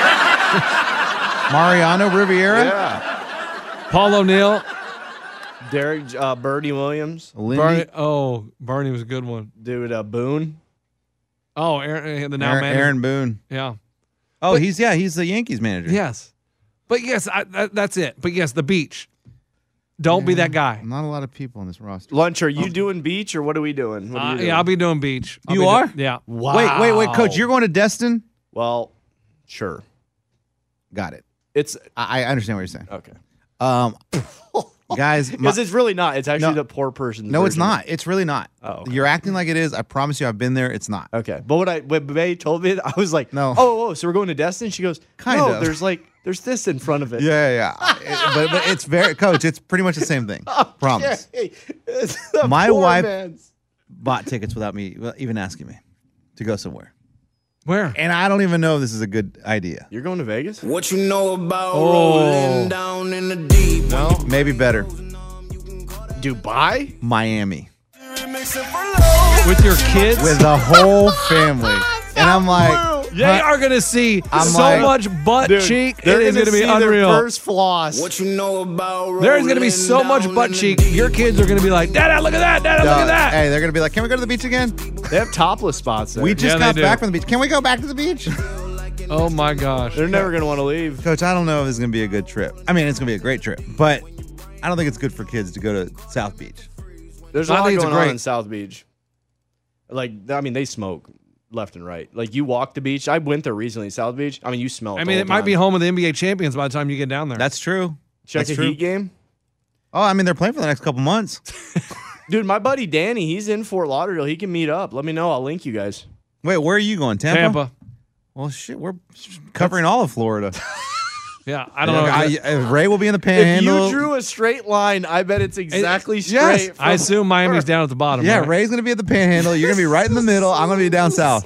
Mariano Rivera? Yeah. Paul O'Neill. Derek Bernie Williams. Bernie was a good one. Dude, Boone. Oh, Aaron, the now manager. Aaron Boone. Yeah. Oh, he's the Yankees manager. Yes. But yes, that's it. But yes, the beach. Don't be that guy. Not a lot of people on this roster. Lunch, are you doing beach or what are we doing? What are you doing? Yeah, I'll be doing beach. You are? Yeah. Wow. Wait, Coach, you're going to Destin? Well, sure. Got it. It's. I understand what you're saying. Okay. Guys, because it's really not. It's actually the poor person's No, it's version. not. It's really not. Oh, okay. You're acting like it is. I promise you, I've been there. It's not. Okay, but when May told me, I was like, no. Oh, so we're going to Destin? She goes, Kind no, of. there's this in front of it. Yeah. But it's very, Coach. It's pretty much the same thing. Promise. Okay. It's the My poor wife man's. bought tickets without me even asking me to go somewhere. Where? And I don't even know if this is a good idea. You're going to Vegas? What you know about rolling down in the deep? No, maybe better. Dubai? Miami. With your kids? With the whole family. And I'm like, they are going to see I'm so like- much butt Dude, cheek. It they're is going to be see their unreal. first floss. What you know about There is going to be so much butt cheek. Your kids are going to be like, Dada, look at that. Dada, look at that. Hey, they're going to be like, can we go to the beach again? They have topless spots there. We just Yeah, got they do. back from the beach. Can we go back to the beach? Oh, my gosh. They're never going to want to leave. Coach, I don't know if this is going to be a good trip. I mean, it's going to be a great trip, but I don't think it's good for kids to go to South Beach. There's a I lot think it's going on great. in South Beach. Like, I mean, they smoke left and right. Like, you walk the beach. I went there recently, South Beach. I mean, you smell it. I mean, it might be home of the NBA champions by the time you get down there. That's true. Check That's a true. Heat game. Oh, I mean, they're playing for the next couple months. Dude, my buddy Danny, he's in Fort Lauderdale. He can meet up. Let me know. I'll link you guys. Wait, where are you going? Tampa? Tampa. Well, shit, we're covering all of Florida. Yeah, I don't know. Ray will be in the If panhandle. you drew a straight line, I bet it's exactly straight. yes. from- I assume Miami's down at the bottom. Yeah, right? Ray's going to be at the panhandle. You're going to be right in the middle. I'm going to be down south.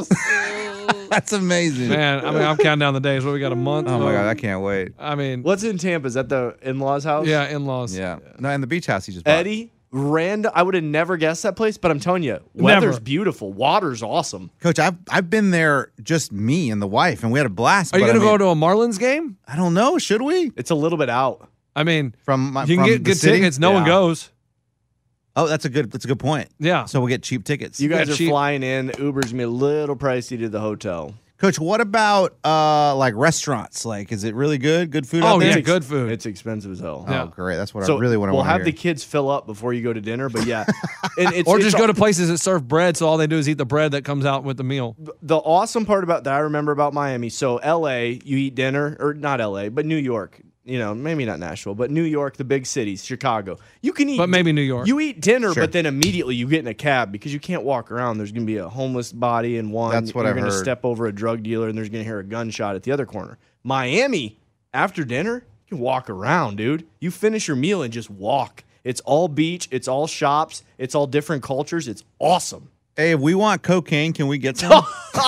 That's amazing. Man, I mean, I'm counting down the days. What, we got a month? Oh, my God. I can't wait. I mean, What's in Tampa? Is that the in-laws house? yeah, in-laws. Yeah. No, and the beach house he just bought. Eddie, I would have never guessed that place, but I'm telling you, weather's beautiful. Water's awesome. Coach, I've been there, just me and the wife, and we had a blast. Are you but going to I go mean, to a Marlins game? I don't know. Should we? It's a little bit out. I mean, From you can from get the good city? tickets. No one Yeah. goes. Oh, that's a good point. Yeah. So we'll get cheap tickets. You guys Yeah, are cheap. flying in. Uber's going to be a little pricey to the hotel. Coach, what about like restaurants? Like, is it really good? Good food out Oh, there? yeah, good food. It's expensive as hell. Oh, Yeah. great. That's what So I really want to we'll hear. have the kids fill up before you go to dinner, but yeah. And it's, Or it's just go to places that serve bread, so all they do is eat the bread that comes out with the meal. the awesome part about that I remember about Miami. So LA, you eat dinner, or not LA, but New York. You know, maybe not Nashville, but New York, the big cities, Chicago. You can eat, But maybe New York. You eat dinner, Sure. but then immediately you get in a cab because you can't walk around. There's going to be a homeless body in one. That's what You're I've going to heard. step over a drug dealer, and there's going to hear a gunshot at the other corner. Miami, after dinner, you can walk around, dude. You finish your meal and just walk. It's all beach. It's all shops. It's all different cultures. It's awesome. Hey, if we want cocaine, can we get some?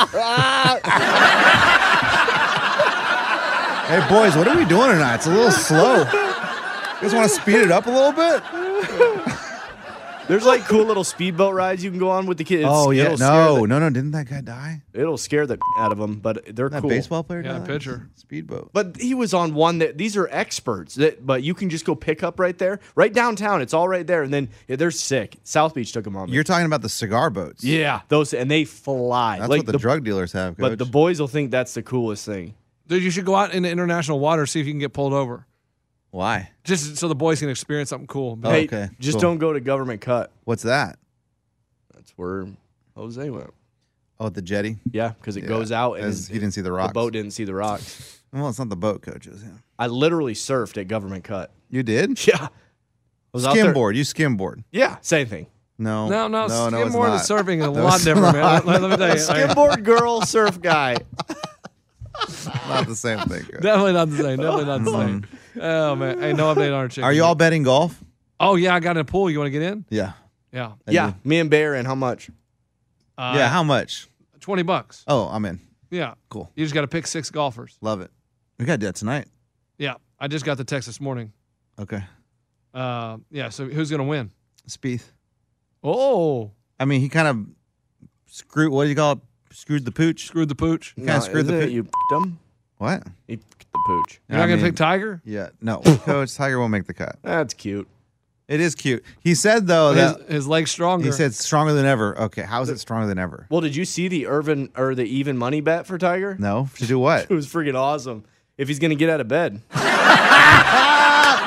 Hey, boys, what are we doing tonight? It's a little slow. You guys want to speed it up a little bit? There's like cool little speedboat rides you can go on with the kids. Oh, yeah. It'll scare No. Didn't that guy die? It'll scare the out of them, but they're That cool. baseball player Yeah, died? pitcher. Speedboat. But he was on one that these are experts, but you can just go pick up right there, right downtown. It's all right there, and then they're sick. South Beach took them on. You're talking about the cigar boats. Yeah, those, and they fly. That's like what the drug dealers have, Coach. But the boys will think that's the coolest thing. Dude, you should go out into international water, see if you can get pulled over. Why? Just so the boys can experience something cool. Oh, Hey, okay, just cool. don't go to Government Cut. What's that? That's where Jose went. Oh, the jetty? Yeah, because it Yeah, goes out and as he didn't see the rocks. The boat didn't see the rocks. Well, it's not the boat, Coach. It was him. I literally surfed at Government Cut. You did? Yeah. I was out there- Skimboard. You skimboard. Yeah, same thing. No. No, it's skimboard and not. surfing is a No, lot it's different, man. not. Let me tell you. Skimboard girl, surf guy. Not the same thing, Coach. Definitely not the same. Definitely not the same. Oh, man. Hey, no update on our chicken. Are you all betting golf? Oh, yeah, I got in a pool. You want to get in? Yeah. Yeah. Yeah, me and Bear, and how much? Yeah, how much? $20. Oh, I'm in. Yeah. Cool. You just got to pick 6 golfers. Love it. We got to do that tonight. Yeah. I just got the text this morning. Okay. Yeah, so who's going to win? Spieth. Oh. I mean, he kind of screwed, what do you call it? Screwed the pooch? Screwed the pooch. He kind of screwed the pooch. You dumb. What? He the pooch. You're not going to pick Tiger? Yeah. No. Coach, Tiger won't make the cut. That's cute. It is cute. He said, though, that His leg's stronger. he said stronger than ever. Okay. How is it stronger than ever? Well, did you see the the even money bet for Tiger? No. To do what? It was freaking awesome. If he's going to get out of bed.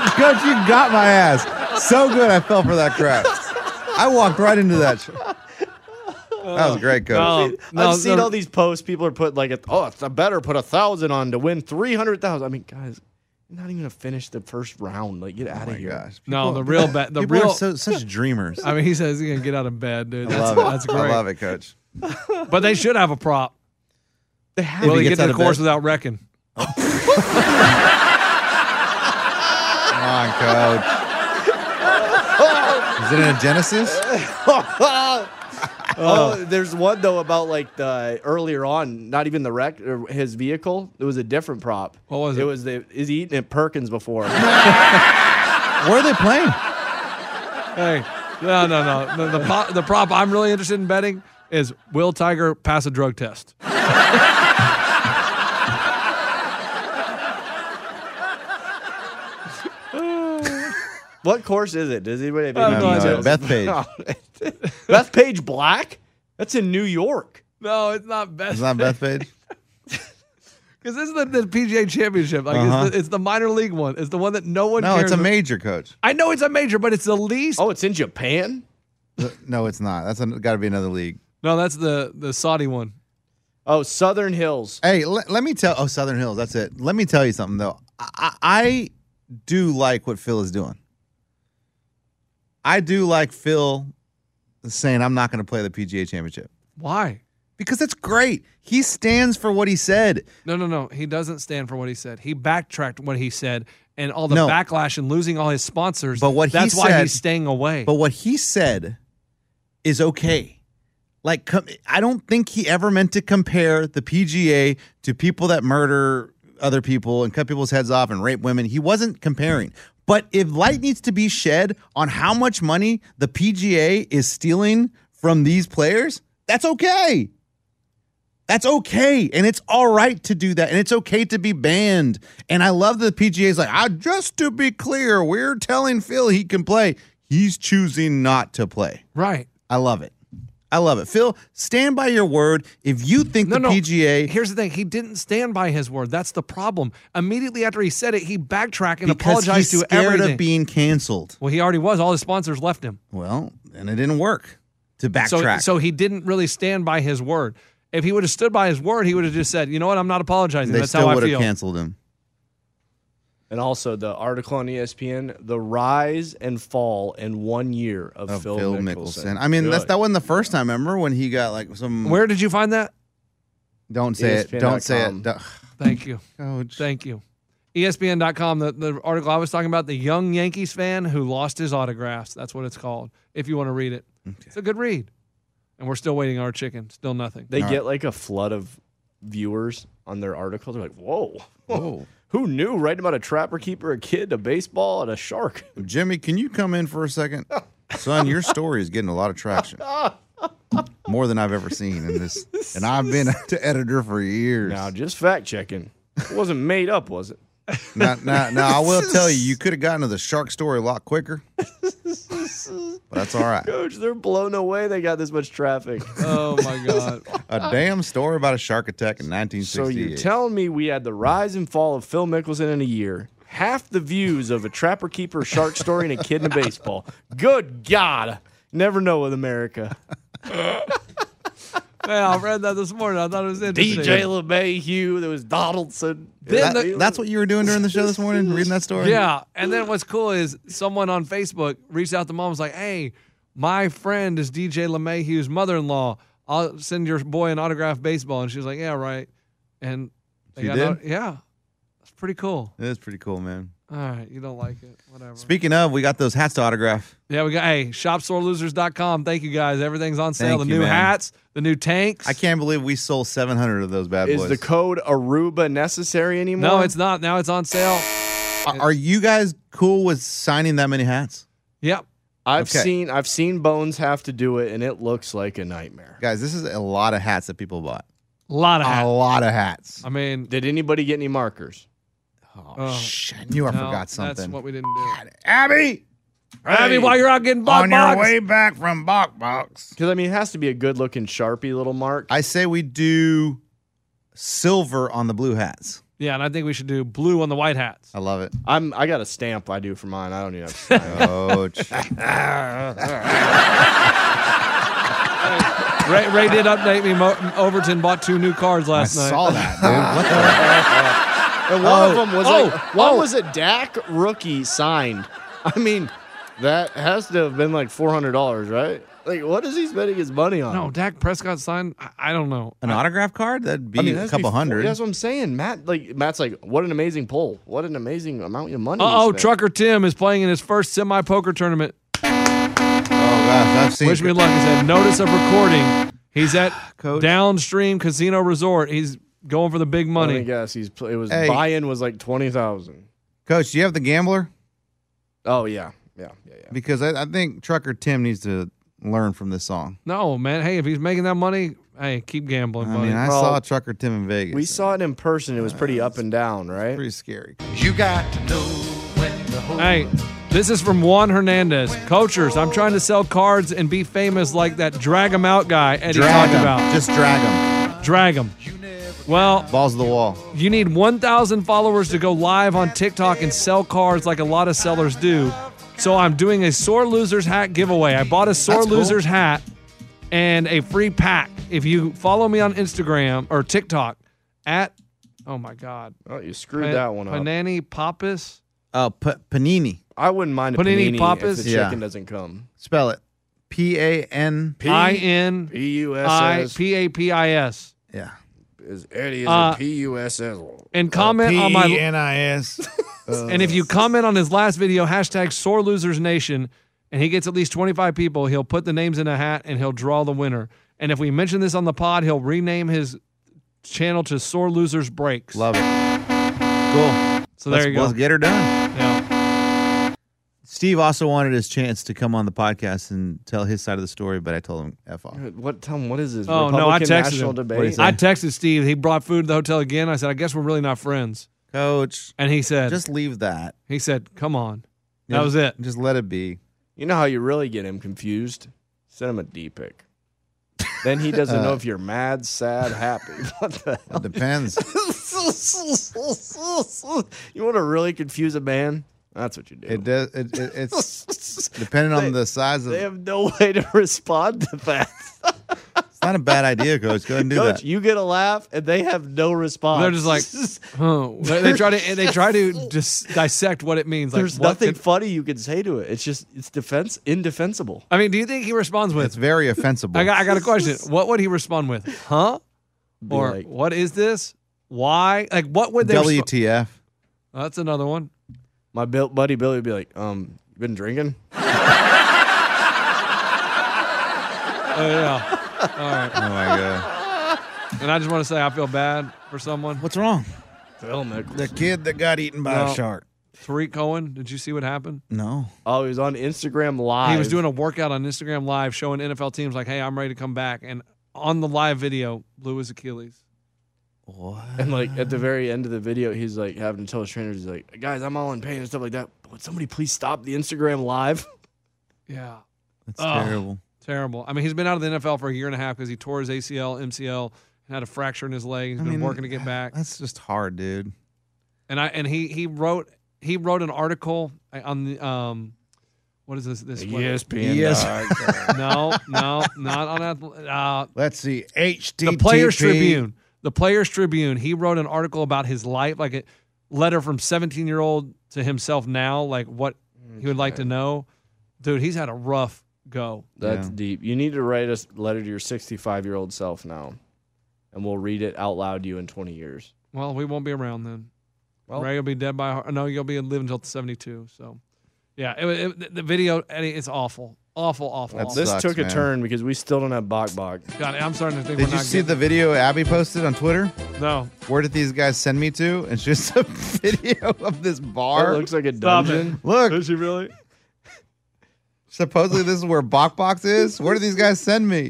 Coach, you got my ass. So good I fell for that crap. I walked right into that. That was great, Coach. I've seen all these posts. People are putting like, I better put 1,000 on to win 300,000. I mean, guys, you're not even gonna finish the first round. Like, get out of here. Gosh. No, the real bet. The People real are such dreamers. I mean, he says he's gonna get out of bed, dude. I love it. That's great. I love it, Coach. But they should have a prop. They have. Will he get gets to out the of course bed? without wrecking? Come on, Coach. Is it in a Genesis? There's one though about like the earlier on, not even the wreck or his vehicle. It was a different prop. What was it? It was is he eating at Perkins before? Where are they playing? Hey, no. The prop I'm really interested in betting is will Tiger pass a drug test? What course is it? Does anybody have I have no any idea. details? Bethpage. Bethpage Black? That's in New York. No, it's not Beth. It's not Bethpage. Because this is the PGA Championship. Like it's the minor league one. It's the one that no one No, cares it's a about. major, Coach. I know it's a major, but it's the least. Oh, it's in Japan? No, it's not. That's got to be another league. No, that's the Saudi one. Oh, Southern Hills. Hey, let me tell. Oh, Southern Hills. That's it. Let me tell you something though. I do like what Phil is doing. I do like Phil saying I'm not going to play the PGA Championship. Why? Because it's great. He stands for what he said. No. He doesn't stand for what he said. He backtracked what he said, and all the No. backlash and losing all his sponsors. But what that's he why said, he's staying away. But what he said is okay. Like, I don't think he ever meant to compare the PGA to people that murder other people and cut people's heads off and rape women. He wasn't comparing. But if light needs to be shed on how much money the PGA is stealing from these players, that's okay. That's okay. And it's all right to do that. And it's okay to be banned. And I love that the PGA is like, just to be clear, we're telling Phil he can play. He's choosing not to play. Right. I love it. I love it. Phil, stand by your word. If you think the PGA... Here's the thing. He didn't stand by his word. That's the problem. Immediately after he said it, he backtracked and because apologized he's to scared everything. of being canceled. Well, he already was. All his sponsors left him. Well, and it didn't work to backtrack. So he didn't really stand by his word. If he would have stood by his word, he would have just said, you know what, I'm not apologizing. They That's still how I would have feel. canceled him. And also the article on ESPN, the rise and fall in 1 year of Phil Mickelson. I mean, Good. that wasn't the first time. Remember when he got like some... Where did you find that? Don't say it. Don't say it. Don't- Thank you. Coach. Thank you. ESPN.com, the article I was talking about, the young Yankees fan who lost his autographs. That's what it's called, if you want to read it. Okay. It's a good read. And we're still waiting on our chicken. Still nothing. They get like a flood of viewers on their article. They're like, whoa. Whoa. Who knew writing about a trapper keeper, a kid, a baseball, and a shark? Jimmy, can you come in for a second? Son, your story is getting a lot of traction. More than I've ever seen in this. And I've been to editor for years. Now, just fact checking. It wasn't made up, was it? Now, I will tell you could have gotten to the shark story a lot quicker. But that's all right. Coach, they're blown away they got this much traffic. Oh, my God. A damn story about a shark attack in So 1968. you're telling me we had the rise and fall of Phil Mickelson in a year, half the views of a trapper keeper, shark story, and a kid in a baseball. Good God. Never know with America. Yeah, I read that this morning. I thought it was interesting. DJ LeMahieu, there was Donaldson. That's what you were doing during the show this morning, reading that story? Yeah. And then what's cool is someone on Facebook reached out to mom and was like, hey, my friend is DJ LeMahieu's mother-in-law. I'll send your boy an autographed baseball. And she was like, yeah, right. And they She got did? yeah. It's pretty cool. It is pretty cool, man. All right. You don't like it. Whatever. Speaking of, we got those hats to autograph. Yeah, we got, shopsorelosers.com. Thank you guys. Everything's on sale. Thank The you, new man. hats, the new tanks. I can't believe we sold 700 of those bad Is boys. the code Aruba necessary anymore? No, it's not. Now it's on sale. Are you guys cool with signing that many hats? Yep. I've Okay. seen Bones have to do it, and it looks like a nightmare. Guys, this is a lot of hats that people bought. A lot of A hats. lot of hats. I mean, Did anybody get any markers? Oh, shit. I knew I no, forgot something. That's what we didn't do. Abby! Abby, while you're out getting Bok on Box. your way back from Bok Box. Because, I mean, it has to be a good-looking Sharpie little mark. I say we do silver on the blue hats. Yeah, and I think we should do blue on the white hats. I love it. I got a stamp I do for mine. I don't even have to sign it. Coach. Ray did update me. Overton bought 2 new cards last night. I saw that, dude. What the And one of them was was a Dak rookie signed. I mean, that has to have been like $400, right? Like, what is he spending his money on? No, Dak Prescott signed. I don't know. An autograph card? That'd be a couple hundred. That's what I'm saying. Matt's like, what an amazing pull. What an amazing amount of money. he spent. Trucker Tim is playing in his first semi-poker tournament. Oh, gosh, I've seen Wish me luck. He said, notice of recording. He's at Downstream Casino Resort. He's going for the big money. Let me guess. Buy-in was like $20,000. Coach, do you have the gambler? Oh, yeah. Yeah. Because I think Trucker Tim needs to learn from this song. No, man. Hey, if he's making that money, hey, keep gambling, buddy. I mean, I saw Trucker Tim in Vegas. We saw it in person. It was pretty up and down, right? Pretty scary. You got to know when to hold. Hey, this is from Juan Hernandez. Coachers, I'm trying to sell cards and be famous like that drag 'em out guy Eddie talked about. Just drag him. Drag him. Well, balls to the wall. You need 1,000 followers to go live on TikTok and sell cards like a lot of sellers do. So I'm doing a Sore Losers hat giveaway. I bought a Sore Losers hat and a free pack. If you follow me on Instagram or TikTok at, oh my God. Oh, you screwed that one up. Panini Pappas. Oh, Panini. I wouldn't mind a panini Pappas. if the chicken doesn't come. Spell it. PANINPUSS. Yeah. Is Eddie is a PUSS. And comment on my PNIS. And if you comment on his last video, hashtag Sore Losers Nation, and he gets at least 25 people, he'll put the names in a hat and he'll draw the winner. And if we mention this on the pod, he'll rename his channel to Sore Losers Breaks. Love it. Cool. So there you go. Let's get her done. Yeah. Steve also wanted his chance to come on the podcast and tell his side of the story, but I told him F off. Tell him, what is this? Oh, no, I texted National him. Debate? I texted Steve. He brought food to the hotel again. I said, I guess we're really not friends. Coach. And he said, just leave that. He said, come on. Yeah, That was it. Just let it be. You know how you really get him confused? Send him a D pic. Then he doesn't know if you're mad, sad, happy. What the hell? It depends. You want to really confuse a man? That's what you do. It does. It's depending on the size of. They have no way to respond to that. It's not a bad idea, Coach. Go ahead and do Coach, that. you get a laugh, and they have no response. They're just like, oh. They try to just dissect what it means. There's like, nothing funny you can say to it. It's just indefensible. I mean, do you think he responds with? It's very offensive. I got a question. What would he respond with? Huh? Or like, what is this? Why? Like, what would they? WTF? That's another one. My buddy Billy would be like, you been drinking? Oh yeah. All right. Oh my God. And I just want to say I feel bad for someone. What's wrong? Phil Nichols. The kid that got eaten by a shark. Tariq Cohen. Did you see what happened? No. Oh, he was on Instagram Live. He was doing a workout on Instagram Live showing NFL teams like, hey, I'm ready to come back. And on the live video, blew his Achilles. What? And like at the very end of the video, he's like having to tell his trainers, he's like, guys, I'm all in pain and stuff like that. Would somebody please stop the Instagram Live? Yeah. That's terrible. Terrible. I mean, he's been out of the NFL for a year and a half because he tore his ACL, MCL, and had a fracture in his leg. He's been working to get back. That's just hard, dude. And he wrote an article on the what is this? ESPN. Yes. No, not on that. Let's see. HTTP. The Players Tribune. The Players Tribune. He wrote an article about his life, like a letter from 17-year-old to himself now, like what he would like to know. Dude, he's had a rough go. That's deep. You need to write a letter to your 65-year-old self now, and we'll read it out loud to you in 20 years. Well, we won't be around then. Well, Ray will be dead by heart. No, you'll be live until 72. So, yeah, the video, Eddie, it's awful. Awful. This took a turn because we still don't have Bok. God, I'm starting to think Did you see the video Abby posted on Twitter? No. Where did these guys send me to? It's just a video of this bar. It looks like a dungeon. Look. Is she really? Supposedly this is where Bok is. Where did these guys send me?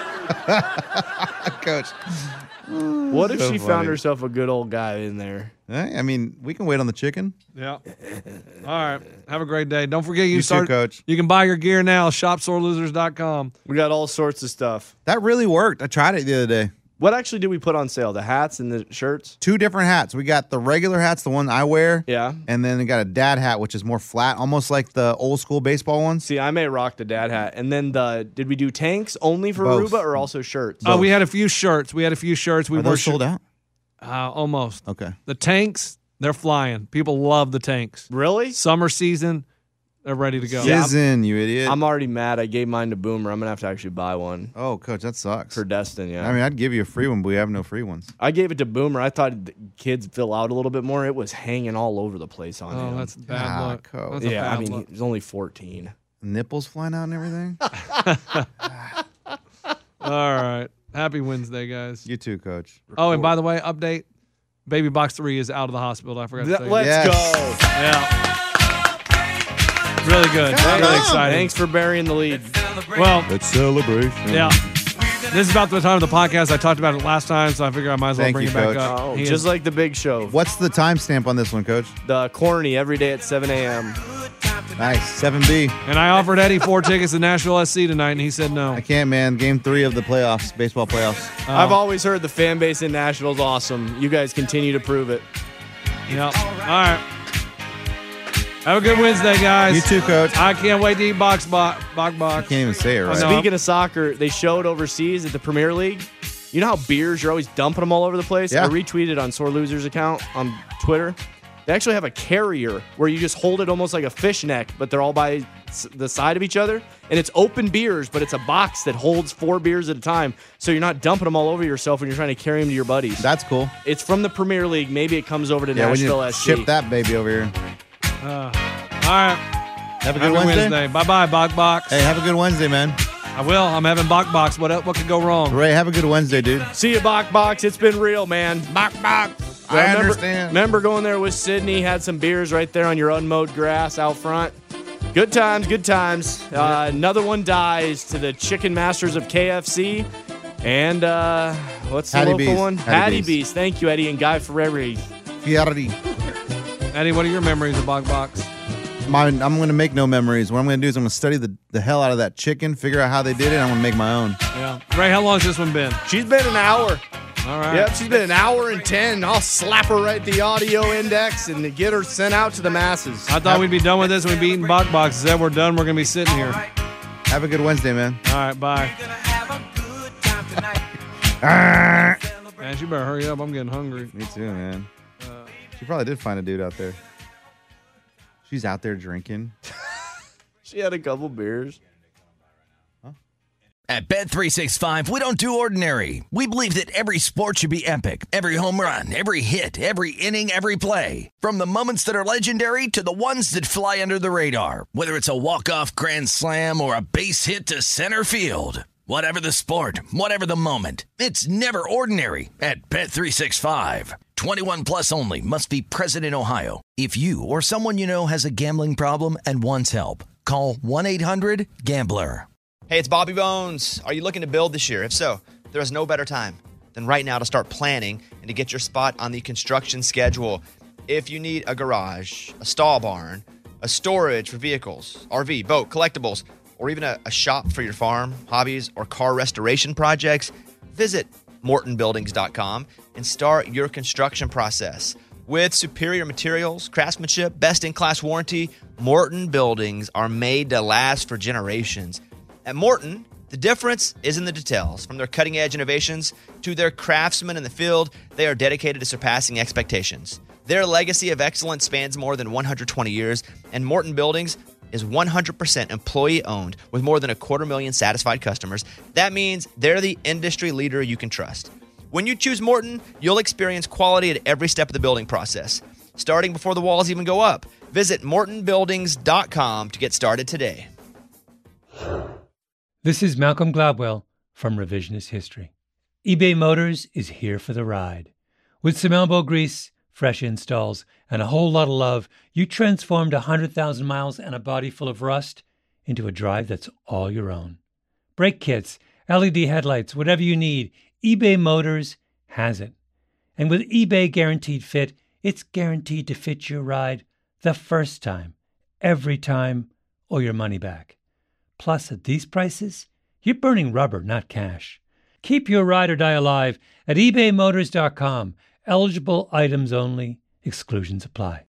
Coach. What if So she funny. found herself a good old guy in there? I mean, we can wait on the chicken. Yeah. All right. Have a great day. Don't forget You too, Coach. You can buy your gear now. ShopSoreLosers.com. We got all sorts of stuff. That really worked. I tried it the other day. What actually did we put on sale? The hats and the shirts? 2 different hats. We got the regular hats, the one I wear. Yeah. And then we got a dad hat, which is more flat, almost like the old school baseball ones. See, I may rock the dad hat. And then did we do tanks only for Both. Aruba or also shirts? We had a few shirts. We Are those sold out? Almost. Okay. The tanks, they're flying. People love the tanks. Really? Summer season, they're ready to go. Sizzin', you idiot. I'm already mad. I gave mine to Boomer. I'm going to have to actually buy one. Oh, Coach, that sucks. For Destin, yeah. I mean, I'd give you a free one, but we have no free ones. I gave it to Boomer. I thought the kids fill out a little bit more. It was hanging all over the place on him. Oh, that's bad luck. Coach. That's a Yeah, I bad mean, luck. he's only 14. Nipples flying out and everything? All right. Happy Wednesday, guys. You too, Coach. Oh, and by the way, update. Baby Box 3 is out of the hospital. I forgot to say. Let's go. Yeah. Really good. Really exciting. Thanks for burying the lead. Well, It's celebration. yeah. This is about the time of the podcast. I talked about it last time, so I figure I might as well Thank bring you, it back Coach. up. Oh, He just is- like the big show. What's the timestamp on this one, Coach? The Corny every day at 7 a.m. Nice. 7B. and I offered Eddie 4 tickets to Nashville SC tonight, and he said no. I can't, man. Game 3 of the playoffs, baseball playoffs. I've always heard the fan base in Nashville is awesome. You guys continue to prove it. Yeah. All right. Have a good Wednesday, guys. You too, Coach. I can't wait to eat box. I can't even say it right. know. Speaking of soccer, they showed overseas at the Premier League. You know how beers, you're always dumping them all over the place? Yeah. I retweeted on Sore Losers account on Twitter. They actually have a carrier where you just hold it almost like a fish neck, but they're all by the side of each other. And it's open beers, but it's a box that holds 4 beers at a time. So you're not dumping them all over yourself when you're trying to carry them to your buddies. That's cool. It's from the Premier League. Maybe it comes over to Yeah, we need Nashville to SC. ship that baby over here. All right. Have a good Wednesday. Bye-bye, Bog Box. Hey, have a good Wednesday, man. I will. I'm having Bog Box. What could go wrong? Ray, have a good Wednesday, dude. See you, Bach Box. It's been real, man. Bach Box. I understand. Remember going there with Sydney, had some beers right there on your unmowed grass out front. Good times, good times. Another one dies to the Chicken Masters of KFC. And what's the Hattie local B's. one? Hattie Hattie B's. B's. Thank you, Eddie and Guy Ferreri. Eddie, what are your memories of Bog Box? I'm going to make no memories. What I'm going to do is I'm going to study the hell out of that chicken, figure out how they did it, and I'm going to make my own. Yeah. Ray, how long has this one been? She's been an hour. All right. Yep, she's been an hour and 10. I'll slap her right the audio index and get her sent out to the masses. I thought we'd be done with this when we'd be eating Bog Boxes. Then we're done. We're going to be sitting here. Have a good Wednesday, man. All right, bye. Man, you better hurry up. I'm getting hungry. Me too, man. She probably did find a dude out there. She's out there drinking. She had a couple beers. At Bet365, we don't do ordinary. We believe that every sport should be epic. Every home run, every hit, every inning, every play. From the moments that are legendary to the ones that fly under the radar. Whether it's a walk-off grand slam or a base hit to center field. Whatever the sport, whatever the moment, it's never ordinary at Bet365. 21 plus only. Must be present in Ohio. If you or someone you know has a gambling problem and wants help, call 1-800-GAMBLER. Hey, it's Bobby Bones. Are you looking to build this year? If so, there is no better time than right now to start planning and to get your spot on the construction schedule. If you need a garage, a stall barn, a storage for vehicles, RV, boat, collectibles, or even a shop for your farm, hobbies, or car restoration projects, visit MortonBuildings.com and start your construction process. With superior materials, craftsmanship, best-in-class warranty, Morton Buildings are made to last for generations. At Morton, the difference is in the details. From their cutting-edge innovations to their craftsmen in the field, they are dedicated to surpassing expectations. Their legacy of excellence spans more than 120 years, and Morton Buildings is 100% employee-owned with more than 250,000 satisfied customers. That means they're the industry leader you can trust. When you choose Morton, you'll experience quality at every step of the building process, starting before the walls even go up. Visit MortonBuildings.com to get started today. This is Malcolm Gladwell from Revisionist History. eBay Motors is here for the ride. With some elbow grease, fresh installs, and a whole lot of love, you transformed 100,000 miles and a body full of rust into a drive that's all your own. Brake kits, LED headlights, whatever you need, eBay Motors has it. And with eBay Guaranteed Fit, it's guaranteed to fit your ride the first time, every time, or your money back. Plus, at these prices, you're burning rubber, not cash. Keep your ride or die alive at ebaymotors.com. Eligible items only. Exclusions apply.